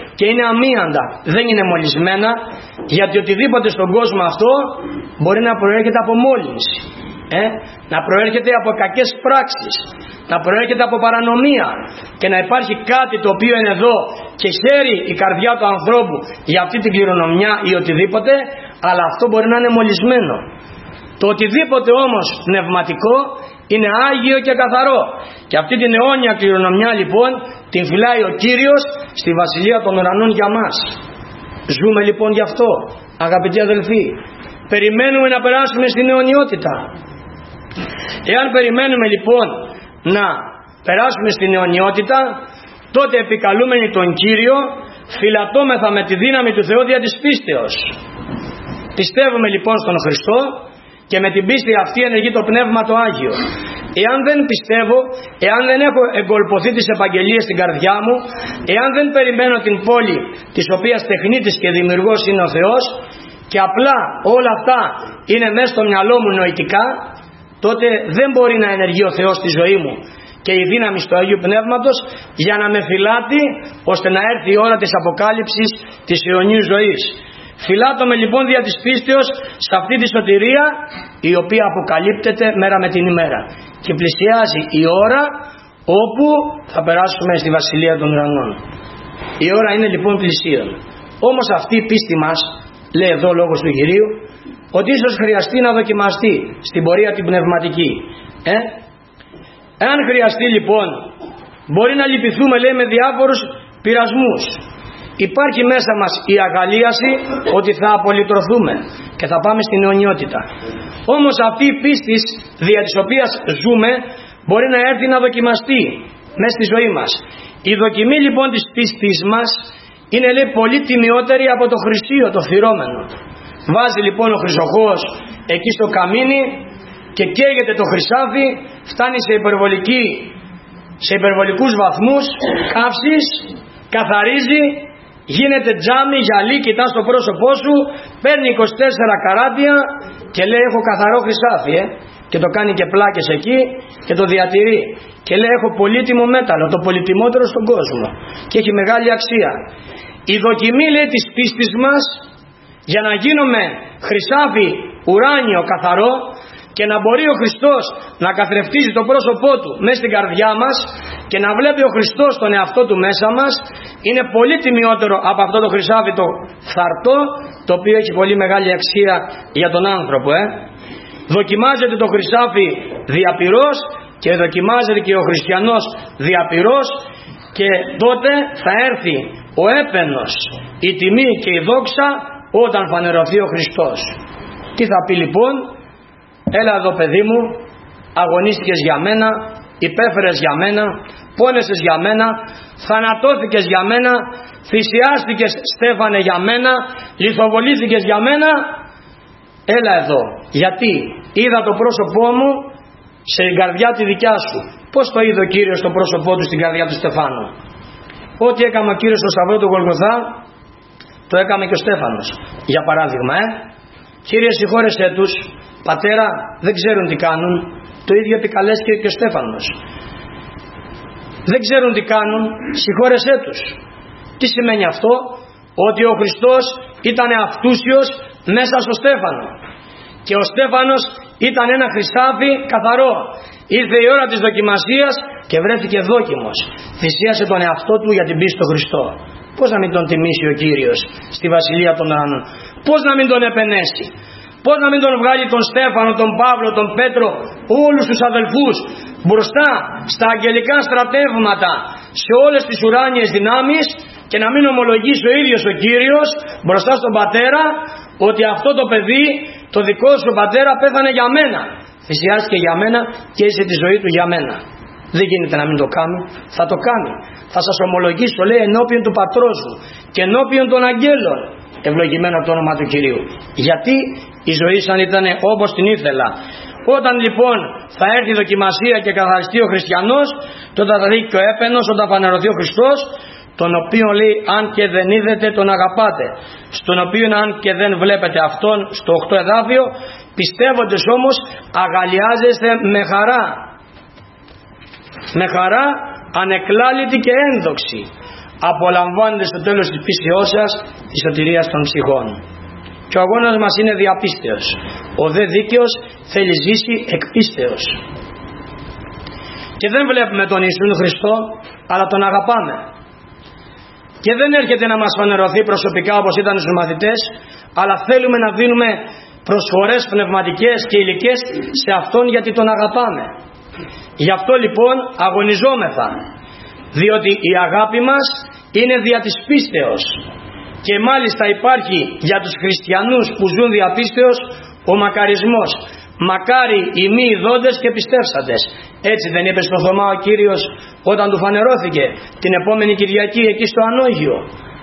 και είναι αμίαντα, δεν είναι μολυσμένα, γιατί οτιδήποτε στον κόσμο αυτό μπορεί να προέρχεται από μόλυνση, να προέρχεται από κακές πράξεις, να προέρχεται από παρανομία, και να υπάρχει κάτι το οποίο είναι εδώ και χαίρει η καρδιά του ανθρώπου για αυτή την κληρονομιά ή οτιδήποτε, αλλά αυτό μπορεί να είναι μολυσμένο. Το οτιδήποτε όμως πνευματικό είναι άγιο και καθαρό, και αυτή την αιώνια κληρονομιά λοιπόν την φυλάει ο Κύριος στη Βασιλεία των Ουρανών για μας. Ζούμε λοιπόν γι' αυτό, αγαπητοί αδελφοί. Περιμένουμε να περάσουμε στην αιωνιότητα. Εάν περιμένουμε λοιπόν να περάσουμε στην αιωνιότητα, τότε επικαλούμενοι τον Κύριο φυλατώμεθα με τη δύναμη του Θεού δια της πίστεως. Πιστεύουμε λοιπόν στον Χριστό και με την πίστη αυτή ενεργεί το Πνεύμα το Άγιο. Εάν δεν πιστεύω, εάν δεν έχω εγκολποθεί τις επαγγελίες στην καρδιά μου, εάν δεν περιμένω την πόλη της οποίας τεχνίτης και δημιουργός είναι ο Θεός, και απλά όλα αυτά είναι μέσα στο μυαλό μου νοητικά, τότε δεν μπορεί να ενεργεί ο Θεός στη ζωή μου και η δύναμη του Αγίου Πνεύματος για να με φυλάτει ώστε να έρθει η ώρα της αποκάλυψης της αιωνίου ζωής. Φυλάτομαι λοιπόν δια της πίστεως σε αυτή τη σωτηρία, η οποία αποκαλύπτεται μέρα με την ημέρα, και πλησιάζει η ώρα όπου θα περάσουμε στη Βασιλεία των Ουρανών. Η ώρα είναι λοιπόν πλησίον. Όμως αυτή η πίστη μας, λέει εδώ ο λόγος του Κυρίου, ότι ίσως χρειαστεί να δοκιμαστεί στην πορεία την πνευματική. Εάν χρειαστεί λοιπόν, μπορεί να λυπηθούμε, λέει, με διάφορους πειρασμούς. Υπάρχει μέσα μας η αγαλίαση ότι θα απολυτρωθούμε και θα πάμε στην αιωνιότητα. Όμως αυτή η πίστη δια της οποίας ζούμε μπορεί να έρθει να δοκιμαστεί μέσα στη ζωή μας. Η δοκιμή λοιπόν της πίστης μας είναι, λέει, πολύ τιμιότερη από το χρυσίο το φυρώμενο. Βάζει λοιπόν ο χρυσοχώος εκεί στο καμίνι και καίγεται το χρυσάφι, φτάνει σε υπερβολικούς βαθμούς καύσης, καθαρίζει, γίνεται τζάμι, γυαλί, κοιτά στο πρόσωπό σου, παίρνει 24 καράτια και λέει έχω καθαρό χρυσάφι, και το κάνει και πλάκες εκεί και το διατηρεί και λέει έχω πολύτιμο μέταλλο, το πολυτιμότερο στον κόσμο και έχει μεγάλη αξία. Η δοκιμή, λέει, της πίστης μας για να γίνουμε χρυσάφι ουράνιο καθαρό και να μπορεί ο Χριστός να καθρεφτίζει το πρόσωπό του μέσα στην καρδιά μας και να βλέπει ο Χριστός τον εαυτό του μέσα μας, είναι πολύ τιμιότερο από αυτό το χρυσάφι το φθαρτό, το οποίο έχει πολύ μεγάλη αξία για τον άνθρωπο. Δοκιμάζεται το χρυσάφι διαπυρός και δοκιμάζεται και ο χριστιανός διαπυρός, και τότε θα έρθει ο έπαινος, η τιμή και η δόξα όταν φανερωθεί ο Χριστός. Τι θα πει λοιπόν? Έλα εδώ παιδί μου, αγωνίστηκες για μένα, υπέφερες για μένα, πόνεσες για μένα, θανατώθηκες για μένα, θυσιάστηκες Στέφανε για μένα, λιθοβολήθηκες για μένα. Έλα εδώ, γιατί είδα το πρόσωπό μου σε καρδιά τη δικιά σου. Πώς το είδε ο Κύριος το πρόσωπό του στην καρδιά του Στεφάνου? Ό,τι έκαμε ο Κύριος στο Σταυρό του Γολγοθά, το έκαμε και ο Στέφανος. Για παράδειγμα, Κύριε συγχώρεσέ τους, Πατέρα, δεν ξέρουν τι κάνουν. Το ίδιο επικαλέστηκε και ο Στέφανος. Δεν ξέρουν τι κάνουν, συγχώρεσέ τους. Τι σημαίνει αυτό? Ότι ο Χριστός ήταν αυτούσιος μέσα στο Στέφανο και ο Στέφανος ήταν ένα χρυσάφι καθαρό. Ήρθε η ώρα της δοκιμασίας και βρέθηκε δόκιμος. Θυσίασε τον εαυτό του για την πίστη στο Χριστό. Πώς να μην τον τιμήσει ο Κύριος στη Βασιλεία των Ουρανών? Πώς να μην τον επενέσει? Πώς να μην τον βγάλει τον Στέφανο, τον Παύλο, τον Πέτρο, όλους τους αδελφούς μπροστά στα αγγελικά στρατεύματα, σε όλες τις ουράνιες δυνάμεις, και να μην ομολογήσει ο ίδιος ο Κύριος μπροστά στον Πατέρα ότι αυτό το παιδί, το δικό σου Πατέρα, πέθανε για μένα, θυσιάστηκε για μένα και έζησε τη ζωή του για μένα. Δεν γίνεται να μην το κάνει. Θα το κάνει. Θα σας ομολογήσω, λέει, ενώπιον του Πατρός μου και ενώπιον των αγγέλων, ευλογημένο το όνομα του Κυρίου. Γιατί η ζωή σαν ήταν όπως την ήθελα. Όταν λοιπόν θα έρθει η δοκιμασία και καθαριστεί ο χριστιανός, τότε θα δει και ο έπαινος όταν φανερωθεί ο Χριστός, τον οποίο, λέει, αν και δεν είδετε τον αγαπάτε, στον οποίο αν και δεν βλέπετε αυτόν, στο 8 εδάφιο, πιστεύοντες όμως αγαλιάζεστε με χαρά ανεκλάλητη και ένδοξη, απολαμβάνετε στο τέλος της πίστεώς σας τη σωτηρία των ψυχών. Και ο αγώνας μας είναι διαπίστεως. Ο δε δίκαιος θέλει ζήσει εκ πίστεως. Και δεν βλέπουμε τον Ιησούν Χριστό, αλλά τον αγαπάμε. Και δεν έρχεται να μας φανερωθεί προσωπικά όπως ήταν στους μαθητές, αλλά θέλουμε να δίνουμε προσφορές πνευματικές και υλικές σε Αυτόν, γιατί τον αγαπάμε. Γι' αυτό λοιπόν αγωνιζόμεθα, διότι η αγάπη μας είναι δια της πίστεως. Και μάλιστα υπάρχει για τους χριστιανούς που ζουν δια πίστεως ο μακαρισμός. Μακάρι οι μη ειδώντες και πιστεύσαντες. Έτσι δεν είπε στο Θωμά ο Κύριος όταν του φανερώθηκε την επόμενη Κυριακή εκεί στο Ανόγειο?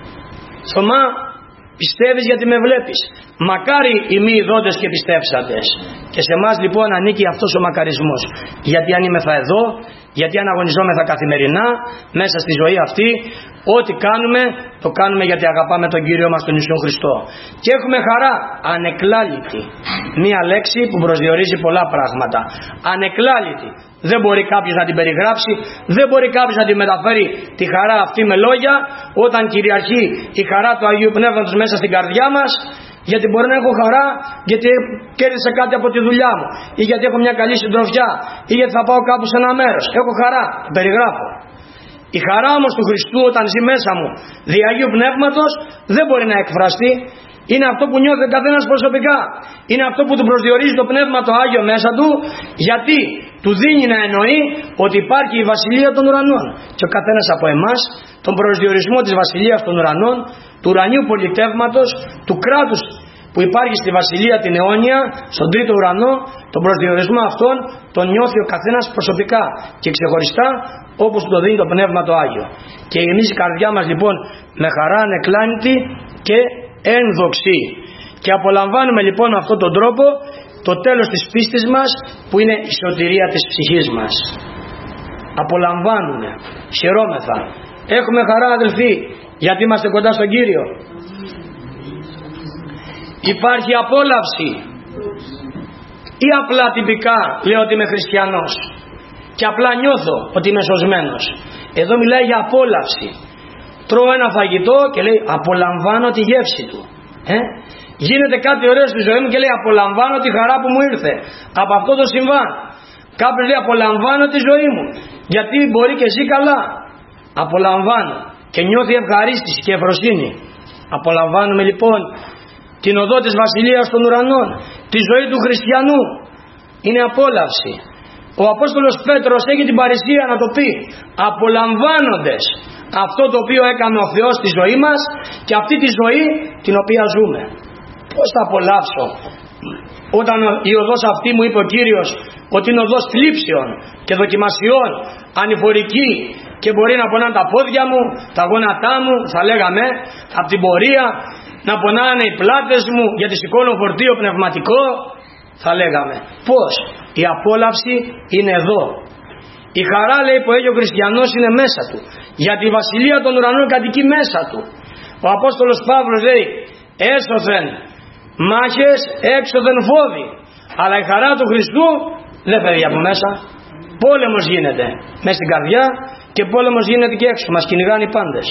Θωμά, πιστεύεις γιατί με βλέπεις. Μακάρι οι μη ειδώντες και πιστεύσαντες. Και σε εμάς λοιπόν ανήκει αυτός ο μακαρισμός. Γιατί αν είμεθα εδώ, γιατί αν αγωνιζόμεθα καθημερινά μέσα στη ζωή αυτή, ό,τι κάνουμε το κάνουμε γιατί αγαπάμε τον Κύριο μας τον Ιησού Χριστό. Και έχουμε χαρά ανεκλάλητη. Μία λέξη που προσδιορίζει πολλά πράγματα. Ανεκλάλητη. Δεν μπορεί κάποιος να την περιγράψει, δεν μπορεί κάποιος να την μεταφέρει τη χαρά αυτή με λόγια. Όταν κυριαρχεί η χαρά του Αγίου Πνεύματος μέσα στην καρδιά μας, γιατί μπορεί να έχω χαρά γιατί κέρδισα κάτι από τη δουλειά μου, ή γιατί έχω μια καλή συντροφιά, ή γιατί θα πάω κάπου σε ένα μέρος. Έχω χαρά, την περιγράφω. Η χαρά όμως του Χριστού όταν ζει μέσα μου δι' Αγίου Πνεύματος δεν μπορεί να εκφραστεί. Είναι αυτό που νιώθει ο καθένας προσωπικά. Είναι αυτό που του προσδιορίζει το Πνεύμα το Άγιο μέσα του, γιατί του δίνει να εννοεί ότι υπάρχει η Βασιλεία των Ουρανών. Και ο καθένας από εμάς τον προσδιορισμό της Βασιλείας των Ουρανών, του ουρανίου πολιτεύματος, του κράτους που υπάρχει στη Βασιλεία την αιώνια, στον τρίτο ουρανό, τον προσδιορισμό αυτόν τον νιώθει ο καθένας προσωπικά και ξεχωριστά, όπως το δίνει το Πνεύμα το Άγιο. Και εμείς η καρδιά μας λοιπόν με χαρά ανεκλάνητη και ένδοξη. Και απολαμβάνουμε λοιπόν με αυτόν τον τρόπο το τέλος της πίστης μας, που είναι η σωτηρία της ψυχής μας. Απολαμβάνουμε, χαιρόμεθα, έχουμε χαρά αδελφοί, γιατί είμαστε κοντά στον Κύριο. Υπάρχει απόλαυση, ή απλά τυπικά λέω ότι είμαι χριστιανός και απλά νιώθω ότι είμαι σωσμένος? Εδώ μιλάει για απόλαυση. Τρώω ένα φαγητό και λέει απολαμβάνω τη γεύση του. Γίνεται κάτι ωραίο στη ζωή μου και λέει απολαμβάνω τη χαρά που μου ήρθε από αυτό το συμβάν. Κάποιος λέει απολαμβάνω τη ζωή μου γιατί μπορεί και ζει καλά. Απολαμβάνω και νιώθει ευχαρίστηση και ευφροσύνη. Απολαμβάνουμε λοιπόν την οδό της Βασιλείας των Ουρανών, τη ζωή του χριστιανού. Είναι απόλαυση. Ο Απόστολος Πέτρος έχει την παρησία να το πει, απολαμβάνοντες αυτό το οποίο έκανε ο Θεός στη ζωή μας και αυτή τη ζωή την οποία ζούμε. Πώς θα απολαύσω όταν η οδός αυτή μου είπε ο Κύριος ότι είναι οδός θλίψεων και δοκιμασιών, ανηφορική, και μπορεί να πονάνε τα πόδια μου, τα γόνατά μου, θα λέγαμε, από την πορεία, να πονάνε οι πλάτες μου γιατί σηκώνω φορτίο πνευματικό, θα λέγαμε. Πώς? Η απόλαυση είναι εδώ. Η χαρά, λέει, που έχει ο χριστιανός είναι μέσα του, γιατί η Βασιλεία των Ουρανών κατοικεί μέσα του. Ο Απόστολος Παύλος λέει έσωθεν μάχες, έξωθεν φόβοι, αλλά η χαρά του Χριστού δεν φεύγει από μέσα. Πόλεμος γίνεται μέσα στην καρδιά και πόλεμος γίνεται και έξω, μας κυνηγάνε οι πάντες.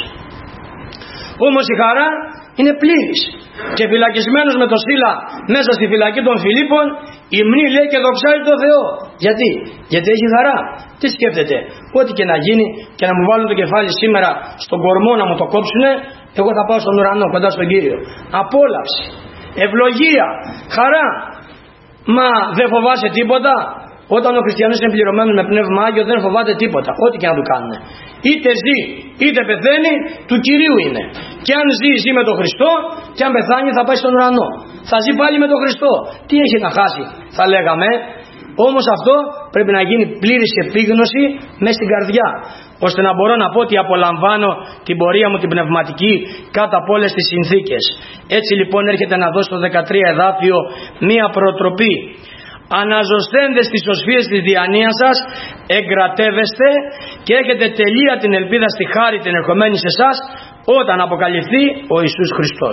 Όμως η χαρά είναι πλήρης. Και φυλακισμένος με το Σίλα μέσα στη φυλακή των Φιλίππων, υμνεί, λέει, και δοξάζει τον Θεό. Γιατί έχει χαρά. Τι σκέφτεται? Ό,τι και να γίνει και να μου βάλουν το κεφάλι σήμερα στον κορμό να μου το κόψουνε, εγώ θα πάω στον ουρανό κοντά στον Κύριο. Απόλαυση, ευλογία, χαρά. Μα δεν φοβάσαι τίποτα? Όταν ο χριστιανός είναι πληρωμένος με Πνεύμα Άγιο δεν φοβάται τίποτα, ό,τι και να του κάνουν. Είτε ζει είτε πεθαίνει, του Κυρίου είναι. Και αν ζει με τον Χριστό, και αν πεθάνει θα πάει στον ουρανό. Θα ζει πάλι με τον Χριστό. Τι έχει να χάσει, θα λέγαμε. Όμως αυτό πρέπει να γίνει πλήρης επίγνωση μέσα στην καρδιά, ώστε να μπορώ να πω ότι απολαμβάνω την πορεία μου την πνευματική κάτω από όλες τις συνθήκες. Έτσι λοιπόν έρχεται να δώσει το 13 εδάφιο μία προτροπή. Αναζωστέντες τις σωσφίες της διανοίας σας, εγκρατεύεστε και έχετε τελεία την ελπίδα στη χάρη την ερχομένη σε εσάς όταν αποκαλυφθεί ο Ιησούς Χριστός.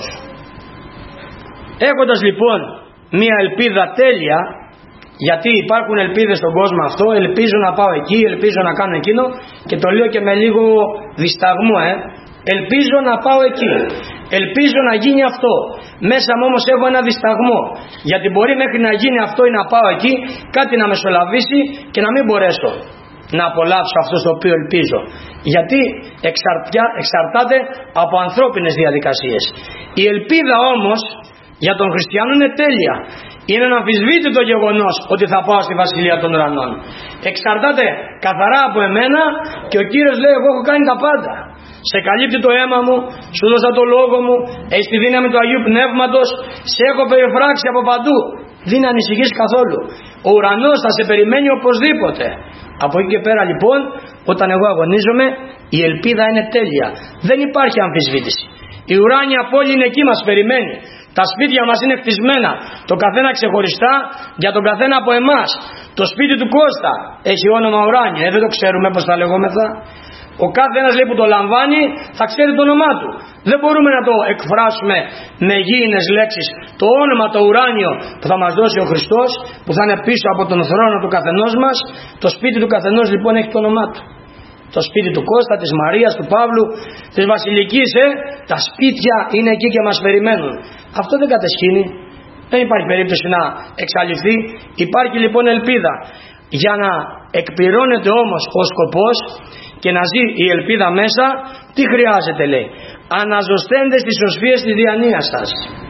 Έχοντας λοιπόν μία ελπίδα τέλεια, γιατί υπάρχουν ελπίδες στον κόσμο αυτό, ελπίζω να πάω εκεί, ελπίζω να κάνω εκείνο, και το λέω και με λίγο δισταγμό, Ελπίζω να πάω εκεί. Ελπίζω να γίνει αυτό. Μέσα μου όμως έχω ένα δισταγμό. Γιατί μπορεί μέχρι να γίνει αυτό ή να πάω εκεί κάτι να μεσολαβήσει και να μην μπορέσω να απολαύσω αυτό στο οποίο ελπίζω. Γιατί εξαρτάται από ανθρώπινες διαδικασίες. Η ελπίδα όμως για τον χριστιανό είναι τέλεια. Είναι ένα αμφισβήτητο γεγονός ότι θα πάω στη Βασιλεία των Ουρανών. Εξαρτάται καθαρά από εμένα και ο Κύριος λέει: εγώ έχω κάνει τα πάντα. Σε καλύπτει το αίμα μου, σου δώσα το λόγο μου, έχεις τη δύναμη του Αγίου Πνεύματος, σε έχω περιφράξει από παντού. Μην ανησυχείς καθόλου. Ο ουρανός θα σε περιμένει οπωσδήποτε. Από εκεί και πέρα λοιπόν, όταν εγώ αγωνίζομαι, η ελπίδα είναι τέλεια. Δεν υπάρχει αμφισβήτηση. Η ουράνια πόλη είναι εκεί, μας περιμένει. Τα σπίτια μας είναι χτισμένα, το καθένα ξεχωριστά για τον καθένα από εμάς. Το σπίτι του Κώστα έχει όνομα ουράνιο, δεν το ξέρουμε πώς θα λεγόμεθα. Ο κάθε ένας λέει που το λαμβάνει θα ξέρει το όνομά του. Δεν μπορούμε να το εκφράσουμε με γήινες λέξεις. Το όνομα το ουράνιο που θα μας δώσει ο Χριστός, που θα είναι πίσω από τον θρόνο του καθενός μας, το σπίτι του καθενός λοιπόν έχει το όνομά του. Το σπίτι του Κώστα, της Μαρίας, του Παύλου, της Βασιλικής, τα σπίτια είναι εκεί και μας περιμένουν. Αυτό δεν κατεσχύνει. Δεν υπάρχει περίπτωση να εξαλειφθεί. Υπάρχει λοιπόν ελπίδα. Για να εκπληρώνεται όμως ο σκοπός και να ζει η ελπίδα μέσα, τι χρειάζεται λέει? Αναζωστέντες τις σωσφίες της διανοίας σας.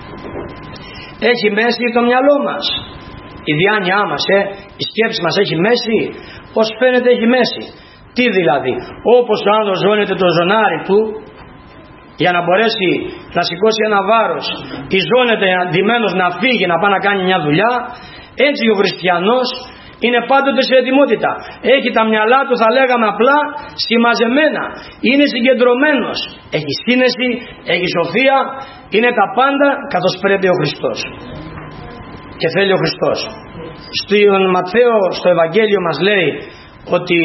Έχει μέση το μυαλό μας? Η διάνοιά μας, η σκέψη μας έχει μέση? Ως φαίνεται έχει μέση. Τι δηλαδή? Όπως ο άνδρος ζώνεται το ζωνάρι του για να μπορέσει να σηκώσει ένα βάρος, ή ζώνεται αντιμένος να φύγει να πάει να κάνει μια δουλειά, έτσι ο χριστιανός είναι πάντοτε σε ετοιμότητα. Έχει τα μυαλά του, θα λέγαμε απλά, συμμαζεμένα. Είναι συγκεντρωμένος. Έχει σύνεση, έχει σοφία, είναι τα πάντα καθώς πρέπει ο Χριστός. Και θέλει ο Χριστός. Στον Ματθαίο, στο Ευαγγέλιο μας λέει ότι...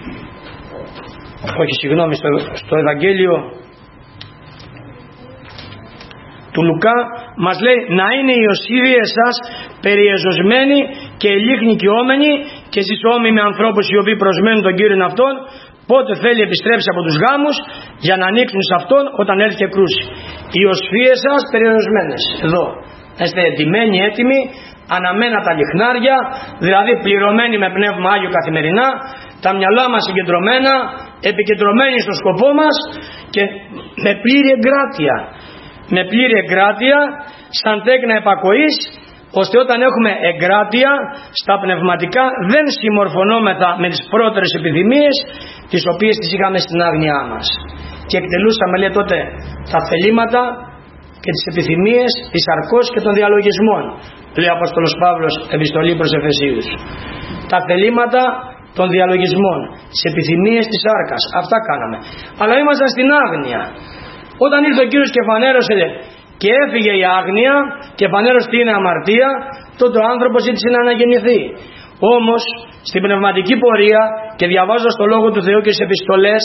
στο Ευαγγέλιο του Λουκά μας λέει να είναι οι οσίδιες σας περιεζωσμένοι και ηλίχνικιόμενοι και εσείς όμοι με ανθρώπους οι οποίοι προσμένουν τον Κύριον αυτόν, πότε θέλει επιστρέψει από τους γάμους για να ανοίξουν σε αυτόν όταν έρθει και κρούσει. Οι οσφίες σας περιεζωσμένες. Εδώ είστε εντυμένοι, έτοιμοι, αναμένα τα λιχνάρια, δηλαδή πληρωμένοι με Πνεύμα Άγιο καθημερινά, τα μυαλά μας συγκεντρωμένα, επικεντρωμένοι στο σκοπό μας και με πλήρη εγκράτεια. Με πλήρη εγκράτεια, σαν τέκνα επακοής, ώστε όταν έχουμε εγκράτεια στα πνευματικά δεν συμμορφωνόμεθα με τις πρώτερες επιθυμίες τις οποίες τις είχαμε στην άγνοιά μας και εκτελούσαμε λέει τότε τα θελήματα και τις επιθυμίες της σαρκός και των διαλογισμών, λέει ο Απόστολος Παύλος, επιστολή προς Εφεσίους. Τα θελήματα των διαλογισμών, τις επιθυμίες της σάρκας, αυτά κάναμε. Αλλά ήμασταν στην άγνοια. Όταν ήρθε ο Κύριος και φανέρωσε και έφυγε η άγνοια και φανέρωσε τι είναι αμαρτία, τότε ο άνθρωπος ζήτησε να αναγεννηθεί. Όμως στην πνευματική πορεία και διαβάζοντας το Λόγο του Θεού και τις επιστολές,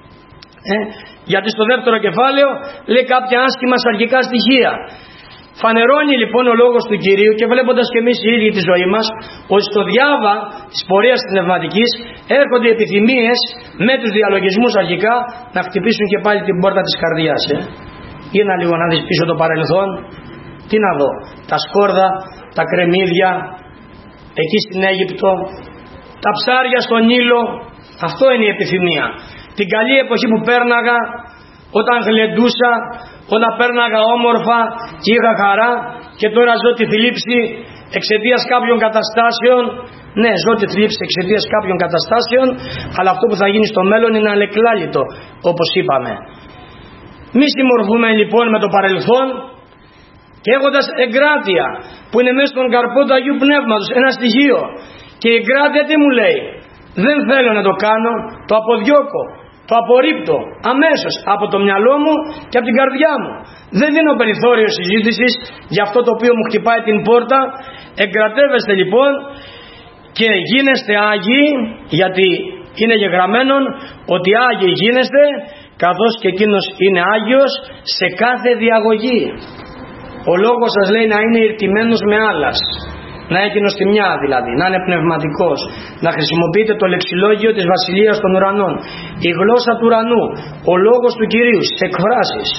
γιατί στο δεύτερο κεφάλαιο λέει κάποια άσχημα σαρκικά στοιχεία. Φανερώνει λοιπόν ο λόγος του Κυρίου και βλέποντας και εμείς οι ίδιοι τη ζωή μας ότι στο διάβα της πορείας της πνευματικής έρχονται οι επιθυμίες με τους διαλογισμούς αρχικά να χτυπήσουν και πάλι την πόρτα της καρδιάς. Γίνα λίγο να δεις πίσω το παρελθόν. Τι να δω? Τα σκόρδα, τα κρεμμύδια εκεί στην Αίγυπτο, τα ψάρια στον Νείλο. Αυτό είναι η επιθυμία. Την καλή εποχή που πέρναγα όταν γλεντούσα, όταν πέρναγα όμορφα και είχα χαρά, και τώρα ζω τη θλίψη εξαιτίας κάποιων καταστάσεων. Ναι, ζω τη θλίψη εξαιτίας κάποιων καταστάσεων, αλλά αυτό που θα γίνει στο μέλλον είναι ανεκλάλητο, όπως είπαμε. Μη συμμορφούμε λοιπόν με το παρελθόν και έχοντας εγκράτεια που είναι μέσα στον καρπό του Αγίου Πνεύματος, ένα στοιχείο. Και η εγκράτεια τι μου λέει? Δεν θέλω να το κάνω, το αποδιώκω, το απορρίπτω αμέσως από το μυαλό μου και από την καρδιά μου. Δεν δίνω περιθώριο συζήτησης για αυτό το οποίο μου χτυπάει την πόρτα. Εγκρατεύεστε λοιπόν και γίνεστε Άγιοι, γιατί είναι γεγραμμένον ότι Άγιοι γίνεστε καθώς και εκείνος είναι Άγιος σε κάθε διαγωγή. Ο λόγος σας λέει να είναι ηρτημένος με άλλας. να έχει νοστιμιά δηλαδή, να είναι πνευματικός, να χρησιμοποιείτε το λεξιλόγιο της Βασιλείας των Ουρανών, η γλώσσα του ουρανού, ο λόγος του Κυρίου, στις εκφράσεις.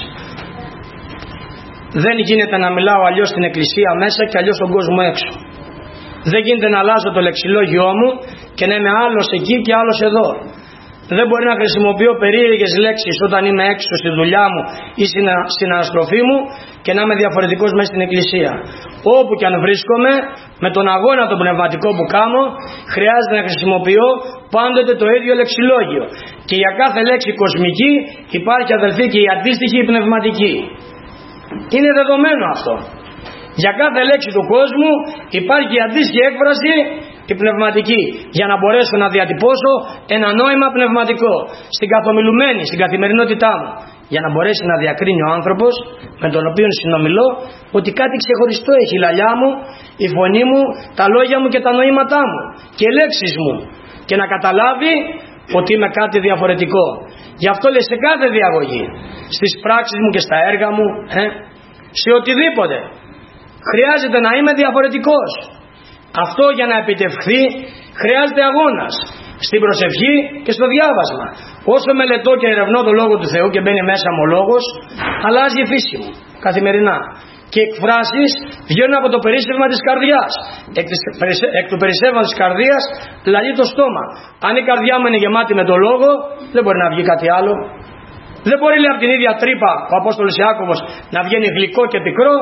Δεν γίνεται να μιλάω αλλιώς στην εκκλησία μέσα και αλλιώς στον κόσμο έξω. Δεν γίνεται να αλλάζω το λεξιλόγιό μου και να είμαι άλλος εκεί και άλλος εδώ. Δεν μπορεί να χρησιμοποιώ περίεργες λέξεις όταν είμαι έξω στη δουλειά μου ή στην αναστροφή μου και να είμαι διαφορετικός μέσα στην εκκλησία. Όπου και αν βρίσκομαι, με τον αγώνα το πνευματικό που κάνω, χρειάζεται να χρησιμοποιώ πάντοτε το ίδιο λεξιλόγιο. Και για κάθε λέξη κοσμική υπάρχει, αδελφοί, και η αντίστοιχη η πνευματική. Είναι δεδομένο αυτό. Για κάθε λέξη του κόσμου υπάρχει η αντίστοιχη έκφραση, η πνευματική, για να μπορέσω να διατυπώσω ένα νόημα πνευματικό στην καθομιλουμένη, στην καθημερινότητά μου, για να μπορέσει να διακρίνει ο άνθρωπος με τον οποίο συνομιλώ ότι κάτι ξεχωριστό έχει η λαλιά μου, η φωνή μου, τα λόγια μου και τα νοήματά μου και οι λέξεις μου, και να καταλάβει ότι είμαι κάτι διαφορετικό. Γι' αυτό λέει σε κάθε διαγωγή, στις πράξεις μου και στα έργα μου, σε οτιδήποτε χρειάζεται να είμαι διαφορετικός. Αυτό για να επιτευχθεί χρειάζεται αγώνας στην προσευχή και στο διάβασμα. Όσο μελετώ και ερευνώ το Λόγο του Θεού και μπαίνει μέσα μου ο Λόγος, αλλάζει η φύση μου καθημερινά. Και εκφράσεις βγαίνουν από το περίσσευμα της καρδιάς. Εκ του περισσεύματος της καρδιάς λαλεί το στόμα. Αν η καρδιά μου είναι γεμάτη με το Λόγο, δεν μπορεί να βγει κάτι άλλο. Δεν μπορεί, λέει, από την ίδια τρύπα ο Απόστολος Ιάκωβος να βγαίνει γλυκό και πικρό.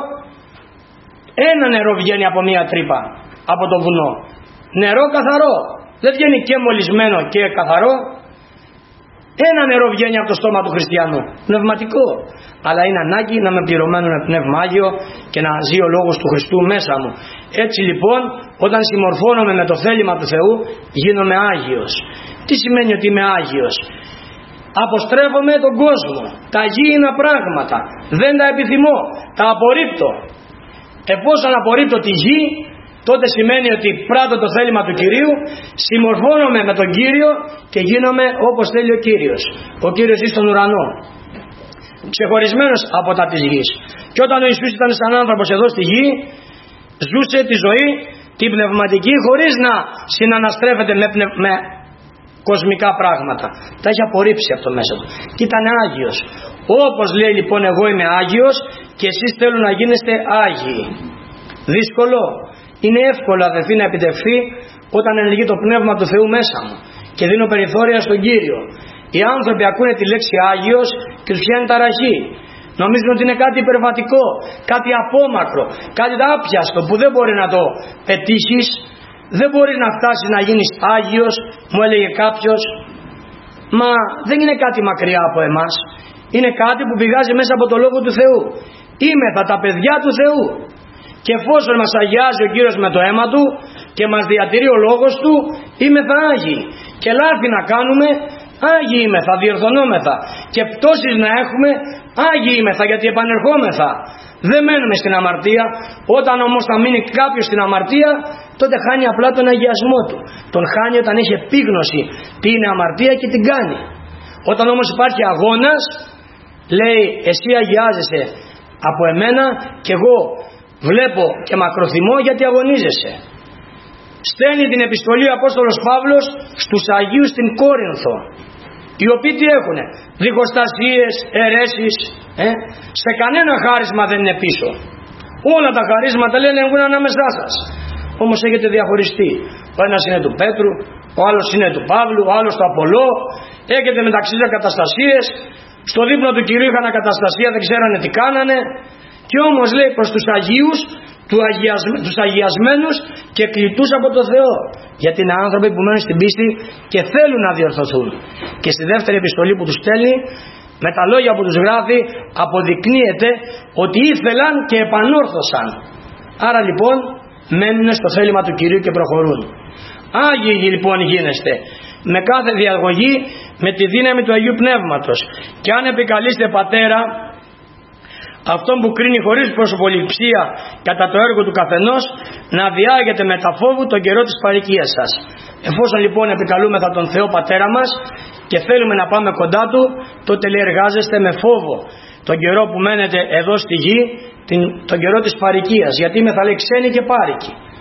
Ένα νερό βγαίνει από μία τρύπα, από το βουνό. Νερό καθαρό. Δεν βγαίνει και μολυσμένο και καθαρό. Ένα νερό βγαίνει από το στόμα του χριστιανού. Πνευματικό. Αλλά είναι ανάγκη να είμαι πληρωμένο με πνεύμα Άγιο και να ζει ο Λόγος του Χριστού μέσα μου. Έτσι λοιπόν, όταν συμμορφώνομαι με το θέλημα του Θεού, γίνομαι Άγιος. Τι σημαίνει ότι είμαι Άγιος? Αποστρέφομαι τον κόσμο. Τα γήινα πράγματα δεν τα επιθυμώ, τα απορρίπτω. Εφόσον απορρίπτω τη γη, τότε σημαίνει ότι πράττω το θέλημα του Κυρίου, συμμορφώνομαι με τον Κύριο και γίνομαι όπως θέλει ο Κύριος. Ο Κύριος ζει στον ουρανό, ξεχωρισμένος από τα της γης. Και όταν ο Ιησούς ήταν σαν άνθρωπος εδώ στη γη, ζούσε τη ζωή την πνευματική χωρίς να συναναστρέφεται με κοσμικά πράγματα. Τα έχει απορρίψει αυτό μέσα του και ήταν Άγιος. Όπως λέει λοιπόν εγώ είμαι Άγιος και εσείς θέλουν να γίνεστε Άγιοι. Δύσκολο? Είναι εύκολο, αδελφοί, να επιτευχθεί όταν ενεργεί το Πνεύμα του Θεού μέσα μου και δίνω περιθώρια στον Κύριο. Οι άνθρωποι ακούνε τη λέξη Άγιος και τους πιάνει ταραχή. Νομίζουν ότι είναι κάτι υπερβατικό, κάτι απόμακρο, κάτι άπιαστο που δεν μπορεί να το πετύχεις. Δεν μπορεί να φτάσεις να γίνεις Άγιος, μου έλεγε κάποιος. Μα δεν είναι κάτι μακριά από εμάς. Είναι κάτι που πηγάζει μέσα από το Λόγο του Θεού. Είμεθα τα παιδιά του Θεού. Και εφόσον μας αγιάζει ο Κύριος με το αίμα του και μας διατηρεί ο Λόγος του, είμεθα Άγιοι. Και λάθη να κάνουμε, Άγιοι είμεθα, διορθωνόμεθα. Και πτώσεις να έχουμε, Άγιοι σήμεθα, γιατί επανερχόμεθα. Δεν μένουμε στην αμαρτία. Όταν όμως θα μείνει κάποιος στην αμαρτία, τότε χάνει απλά τον αγιασμό του. Τον χάνει όταν έχει επίγνωση τι είναι αμαρτία και την κάνει. Όταν όμως υπάρχει αγώνας, λέει εσύ αγιάζεσαι από εμένα και εγώ βλέπω και μακροθυμώ γιατί αγωνίζεσαι. Στέλνει την επιστολή ο Απόστολος Παύλος στους Αγίους στην Κόρινθο, οι οποίοι τι έχουνε? Διχοστασίες, αιρέσεις, σε κανένα χάρισμα δεν είναι πίσω. Όλα τα χαρίσματα λένε έχουν ανάμεσά σας. Όμως έχετε διαχωριστεί. Ο ένας είναι του Πέτρου, ο άλλος είναι του Παύλου, ο άλλος του Απολώ. Έχετε μεταξύ σας καταστασίες. Στο δείπνο του Κυρίου είχαν καταστασία, δεν ξέρανε τι κάνανε. Και όμως λέει προς τους Αγίους, τους αγιασμένους και κλητούς από το Θεό. Γιατί είναι άνθρωποι που μένουν στην πίστη και θέλουν να διορθωθούν. Και στη δεύτερη επιστολή που τους στέλνει, με τα λόγια που τους γράφει, αποδεικνύεται ότι ήθελαν και επανόρθωσαν. Άρα λοιπόν μένουν στο θέλημα του Κυρίου και προχωρούν. Άγιοι λοιπόν γίνεστε με κάθε διαγωγή, με τη δύναμη του Αγίου Πνεύματος. Και αν επικαλείστε Πατέρα αυτόν που κρίνει χωρίς προσωποληψία κατά το έργο του καθενός, να διάγεται με τα φόβου τον καιρό της παροικίας σας. Εφόσον λοιπόν επικαλούμεθα τον Θεό Πατέρα μας και θέλουμε να πάμε κοντά Του, τότε λέει εργάζεστε με φόβο τον καιρό που μένετε εδώ στη γη, τον καιρό της παροικίας. Γιατί είμαι, θα λέει, ξένοι και πάρικοι.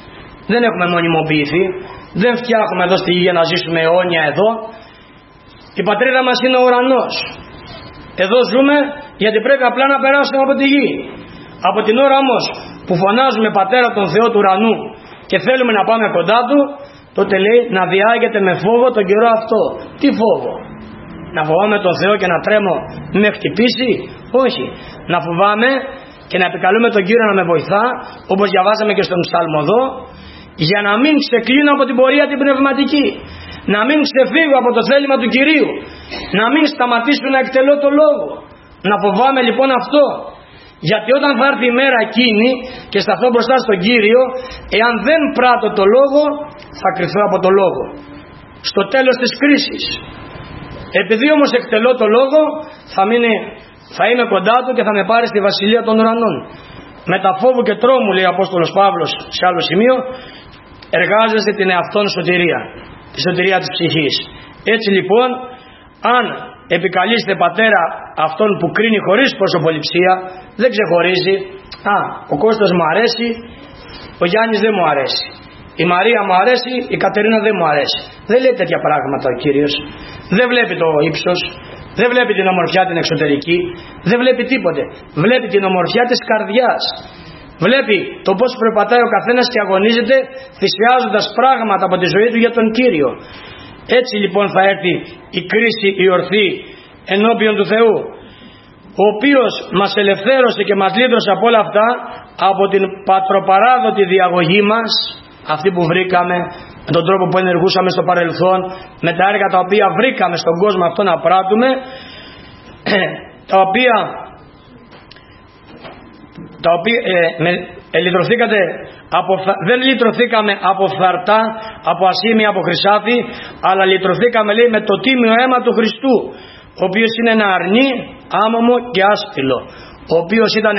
Δεν έχουμε μονιμοποιηθεί. Δεν φτιάχνουμε εδώ στη γη για να ζήσουμε αιώνια εδώ. Η πατρίδα μας είναι ο ουρανός. Εδώ ζούμε γιατί πρέπει απλά να περάσουμε από τη γη. Από την ώρα όμως που φωνάζουμε Πατέρα τον Θεό του ουρανού και θέλουμε να πάμε κοντά Του, τότε λέει να διάγεται με φόβο τον καιρό αυτό. Τι φόβο? Να φοβάμαι τον Θεό και να τρέμω με χτυπήσει? Όχι. Να φοβάμαι και να επικαλούμε τον Κύριο να με βοηθά, όπως διαβάσαμε και στον Ψαλμοδό, για να μην ξεκλίνω από την πορεία την πνευματική, να μην ξεφύγω από το θέλημα του Κυρίου, να μην σταματήσω να εκτελώ το λόγο. Να φοβάμαι λοιπόν αυτό, γιατί όταν θα έρθει η μέρα εκείνη και σταθώ μπροστά στον Κύριο, εάν δεν πράττω το λόγο, θα κρυφθώ από το λόγο στο τέλος της κρίσης. Επειδή όμως εκτελώ το λόγο, θα είμαι κοντά Του και θα με πάρει στη βασιλεία των ουρανών. Με τα φόβου και τρόμου, λέει ο Απόστολος Παύλος σε άλλο σημείο, εργάζεστε την εαυτόν σωτηρία, τη σωτηρία της ψυχής. Έτσι λοιπόν, αν επικαλείστε Πατέρα αυτόν που κρίνει χωρίς προσωποληψία, δεν ξεχωρίζει, ο Κώστας μου αρέσει, ο Γιάννης δεν μου αρέσει, η Μαρία μου αρέσει, η Κατερίνα δεν μου αρέσει. Δεν λέει τέτοια πράγματα ο Κύριος. Δεν βλέπει το ύψος, δεν βλέπει την ομορφιά την εξωτερική, δεν βλέπει τίποτε. Βλέπει την ομορφιά της καρδιάς. Βλέπει το πώς περπατάει ο καθένας και αγωνίζεται θυσιάζοντας πράγματα από τη ζωή του για τον Κύριο. Έτσι λοιπόν θα έρθει η κρίση η ορθή ενώπιον του Θεού, ο οποίος μας ελευθέρωσε και μας λύτρωσε από όλα αυτά, από την πατροπαράδοτη διαγωγή μας, αυτή που βρήκαμε, με τον τρόπο που ενεργούσαμε στο παρελθόν, με τα έργα τα οποία βρήκαμε στον κόσμο αυτό να πράττουμε, τα οποία δεν λυτρωθήκαμε από φθαρτά, από ασήμι, από χρυσάφι, αλλά λυτρωθήκαμε, λέει, με το τίμιο αίμα του Χριστού, ο οποίος είναι ένα αρνί, άμωμο και άσπυλο, ο οποίος ήταν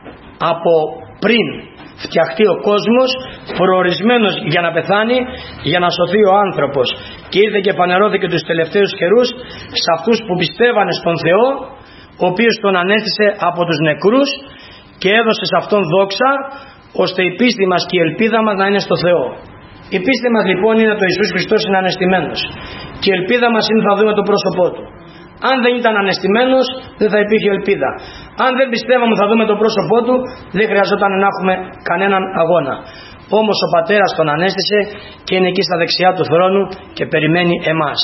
από πριν φτιαχτεί ο κόσμος, προορισμένος για να πεθάνει, για να σωθεί ο άνθρωπος, και ήρθε και φανερώθηκε τους τελευταίους καιρούς σε αυτούς που πιστεύανε στον Θεό, ο οποίος τον ανέστησε από τους νεκρούς και έδωσε σε αυτόν δόξα, ώστε η πίστη μας και η ελπίδα μας να είναι στο Θεό. Η πίστη μας λοιπόν είναι το Ιησούς Χριστός είναι ανεστημένος, και η ελπίδα μας είναι θα δούμε το πρόσωπό Του. Αν δεν ήταν ανεστημένος, δεν θα υπήρχε ελπίδα. Αν δεν πιστεύαμε θα δούμε το πρόσωπό Του, δεν χρειαζόταν να έχουμε κανέναν αγώνα. Όμως ο Πατέρας τον ανέστησε και είναι εκεί στα δεξιά του θρόνου και περιμένει εμάς.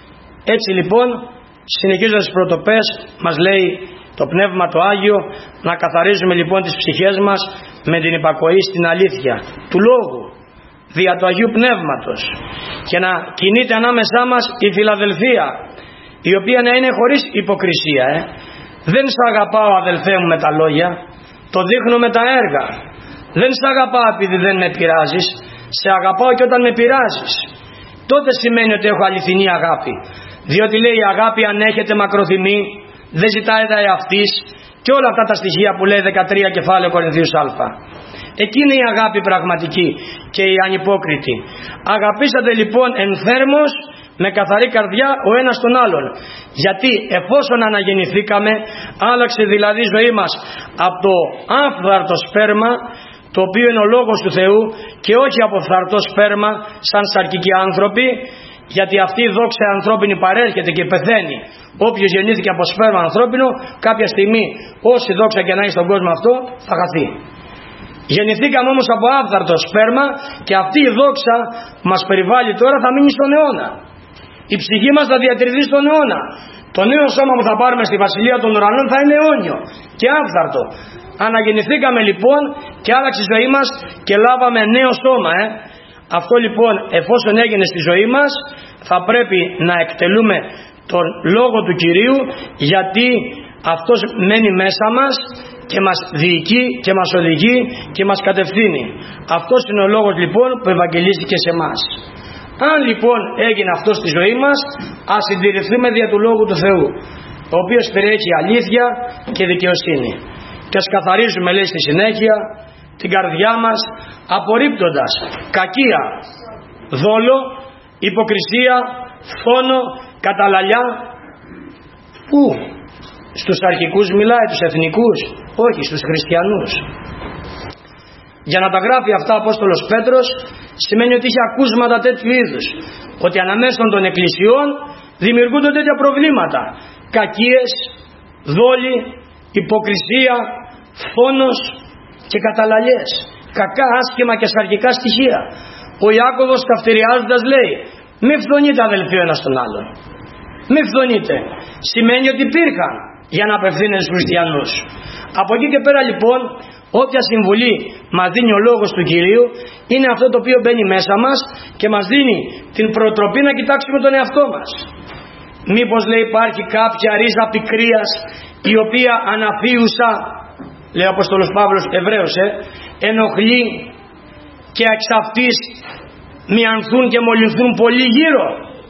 Έτσι λοιπόν, συνεχίζοντας τις πρωτοπές, μας λέει το Πνεύμα το Άγιο να καθαρίζουμε λοιπόν τις ψυχές μας με την υπακοή στην αλήθεια του Λόγου, δια του Αγίου Πνεύματος, και να κινείται ανάμεσά μας η φιλαδελφία, η οποία να είναι χωρίς υποκρισία. Δεν σ' αγαπάω, αδελφέ μου, με τα λόγια, το δείχνω με τα έργα. Δεν σ' αγαπάω επειδή δεν με πειράζεις, σε αγαπάω και όταν με πειράζεις. Τότε σημαίνει ότι έχω αληθινή αγάπη, διότι λέει η αγάπη ανέχεται μακροθυμεί, δεν ζητάει τα εαυτής και όλα αυτά τα στοιχεία που λέει 13 κεφάλαιο Κορινθίους Α. Εκείνη η αγάπη πραγματική και η ανυπόκριτη. Αγαπήσατε λοιπόν ενθέρμως με καθαρή καρδιά ο ένας τον άλλον, γιατί εφόσον αναγεννηθήκαμε, άλλαξε δηλαδή η ζωή μας από το άφθαρτο σπέρμα, το οποίο είναι ο Λόγος του Θεού, και όχι από φθαρτό σπέρμα σαν σαρκικοί άνθρωποι, γιατί αυτή η δόξα ανθρώπινη παρέρχεται και πεθαίνει. Όποιος γεννήθηκε από σπέρμα ανθρώπινο, κάποια στιγμή όση δόξα και να έχει στον κόσμο αυτό θα χαθεί. Γεννηθήκαμε όμως από άφθαρτο σπέρμα, και αυτή η δόξα που μας περιβάλλει τώρα θα μείνει στον αιώνα. Η ψυχή μας θα διατηρηθεί στον αιώνα. Το νέο σώμα που θα πάρουμε στη βασιλεία των ουρανών θα είναι αιώνιο και άφθαρτο. Αναγεννηθήκαμε λοιπόν και άλλαξε η ζωή μας και λάβαμε νέο σώμα. Αυτό λοιπόν, εφόσον έγινε στη ζωή μας, θα πρέπει να εκτελούμε τον Λόγο του Κυρίου, γιατί αυτός μένει μέσα μας και μας διοικεί και μας οδηγεί και μας κατευθύνει. Αυτός είναι ο λόγος λοιπόν που ευαγγελίστηκε σε εμάς. Αν λοιπόν έγινε αυτό στη ζωή μας, ας συντηρηθούμε δια του Λόγου του Θεού, ο οποίος περιέχει αλήθεια και δικαιοσύνη, και ας καθαρίζουμε, λέει στη συνέχεια, την καρδιά μας, απορρίπτοντας κακία, δόλο, υποκρισία, φθόνο, καταλαλιά. Πού? Στους αρχικούς μιλάει, τους εθνικούς? Όχι, στους χριστιανούς. Για να τα γράφει αυτά ο Απόστολος Πέτρος, σημαίνει ότι είχε ακούσματα τέτοιου είδους, ότι αναμέσων των εκκλησιών δημιουργούνται τέτοια προβλήματα, κακίες, δόλοι, υποκρισία, φόνος και καταλαλιές, κακά, άσχημα και σαρκικά στοιχεία. Ο Ιάκωβος καυτηριάζοντας λέει, μη φθονείτε αδελφοί ο ένας τον άλλον, μη φθονείτε. Σημαίνει ότι υπήρχαν για να απευθύνεται στους χριστιανούς. Από εκεί και πέρα λοιπόν, όποια συμβουλή μας δίνει ο λόγος του Κυρίου είναι αυτό το οποίο μπαίνει μέσα μας και μας δίνει την προτροπή να κοιτάξουμε τον εαυτό μας. Μήπως λέει υπάρχει κάποια ρίζα πικρίας η οποία αναφίουσα, λέει ο Απόστολος Παύλος Εβραίος, ενοχλεί και εξ αυτής μιανθούν και μολυνθούν πολύ γύρω.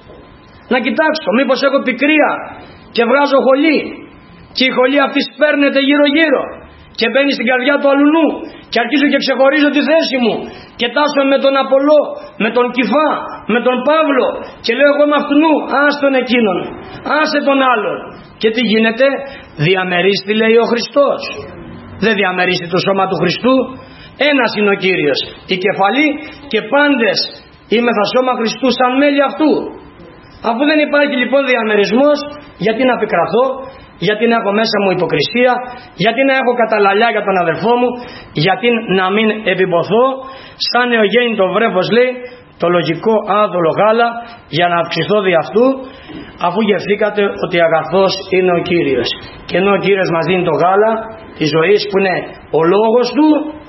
Να κοιτάξω, μήπως έχω πικρία και βγάζω χολή και η χολή αυτή σπέρνεται γύρω γύρω και μπαίνει στην καρδιά του αλουνού και αρχίζω και ξεχωρίζω τη θέση μου και τάσω με τον Απολό, με τον Κηφά, με τον Παύλο και λέω εγώ με αυτού, ας τον εκείνον, άσε τον άλλον. Και τι γίνεται? Διαμερίστη, λέει ο Χριστός. Δεν διαμερίστη το σώμα του Χριστού. Ένας είναι ο Κύριος, η κεφαλή, και πάντες είμαι θα σώμα Χριστού σαν μέλη αυτού. Αφού δεν υπάρχει λοιπόν διαμερισμός, γιατί να πικραθώ, γιατί να έχω μέσα μου υποκρισία, γιατί να έχω καταλαλιά για τον αδερφό μου, γιατί να μην επιποθώ σαν νεογέννητο βρέφος, λέει, το λογικό άδολο γάλα για να αυξηθώ δι' αυτού, αφού γευθήκατε ότι αγαθός είναι ο Κύριος. Και ενώ ο Κύριος μας δίνει το γάλα της ζωής που είναι ο λόγος του,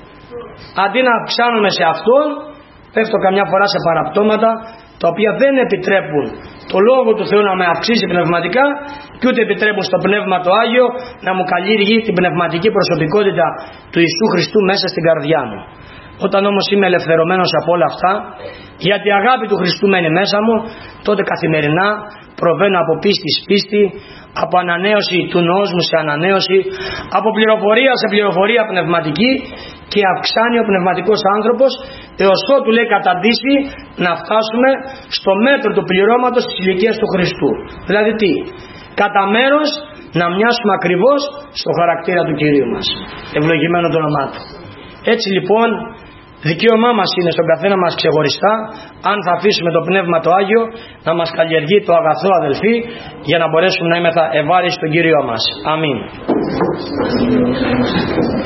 αντί να αυξάνομαι σε αυτόν, πέφτω καμιά φορά σε παραπτώματα τα οποία δεν επιτρέπουν το Λόγο του Θεού να με αυξήσει πνευματικά και ούτε επιτρέπουν στο Πνεύμα το Άγιο να μου καλλιεργεί την πνευματική προσωπικότητα του Ιησού Χριστού μέσα στην καρδιά μου. Όταν όμως είμαι ελευθερωμένος από όλα αυτά, γιατί η αγάπη του Χριστού μένει μέσα μου, τότε καθημερινά προβαίνω από πίστη σε πίστη, από ανανέωση του νόου μου σε ανανέωση, από πληροφορία σε πληροφορία πνευματική, και αυξάνει ο πνευματικός άνθρωπος έως ότου, λέει, καταντήσει να φτάσουμε στο μέτρο του πληρώματος της ηλικίας του Χριστού. Δηλαδή τι? Κατά μέρος να μοιάσουμε ακριβώς στο χαρακτήρα του Κυρίου μας. Ευλογημένο το όνομά του. Έτσι λοιπόν δικαίωμά μας είναι στον καθένα μας ξεχωριστά, αν θα αφήσουμε το Πνεύμα το Άγιο να μας καλλιεργεί το αγαθό, αδελφοί, για να μπορέσουμε να είμαστε ευάρεστοι στον Κύριο μας. Αμήν.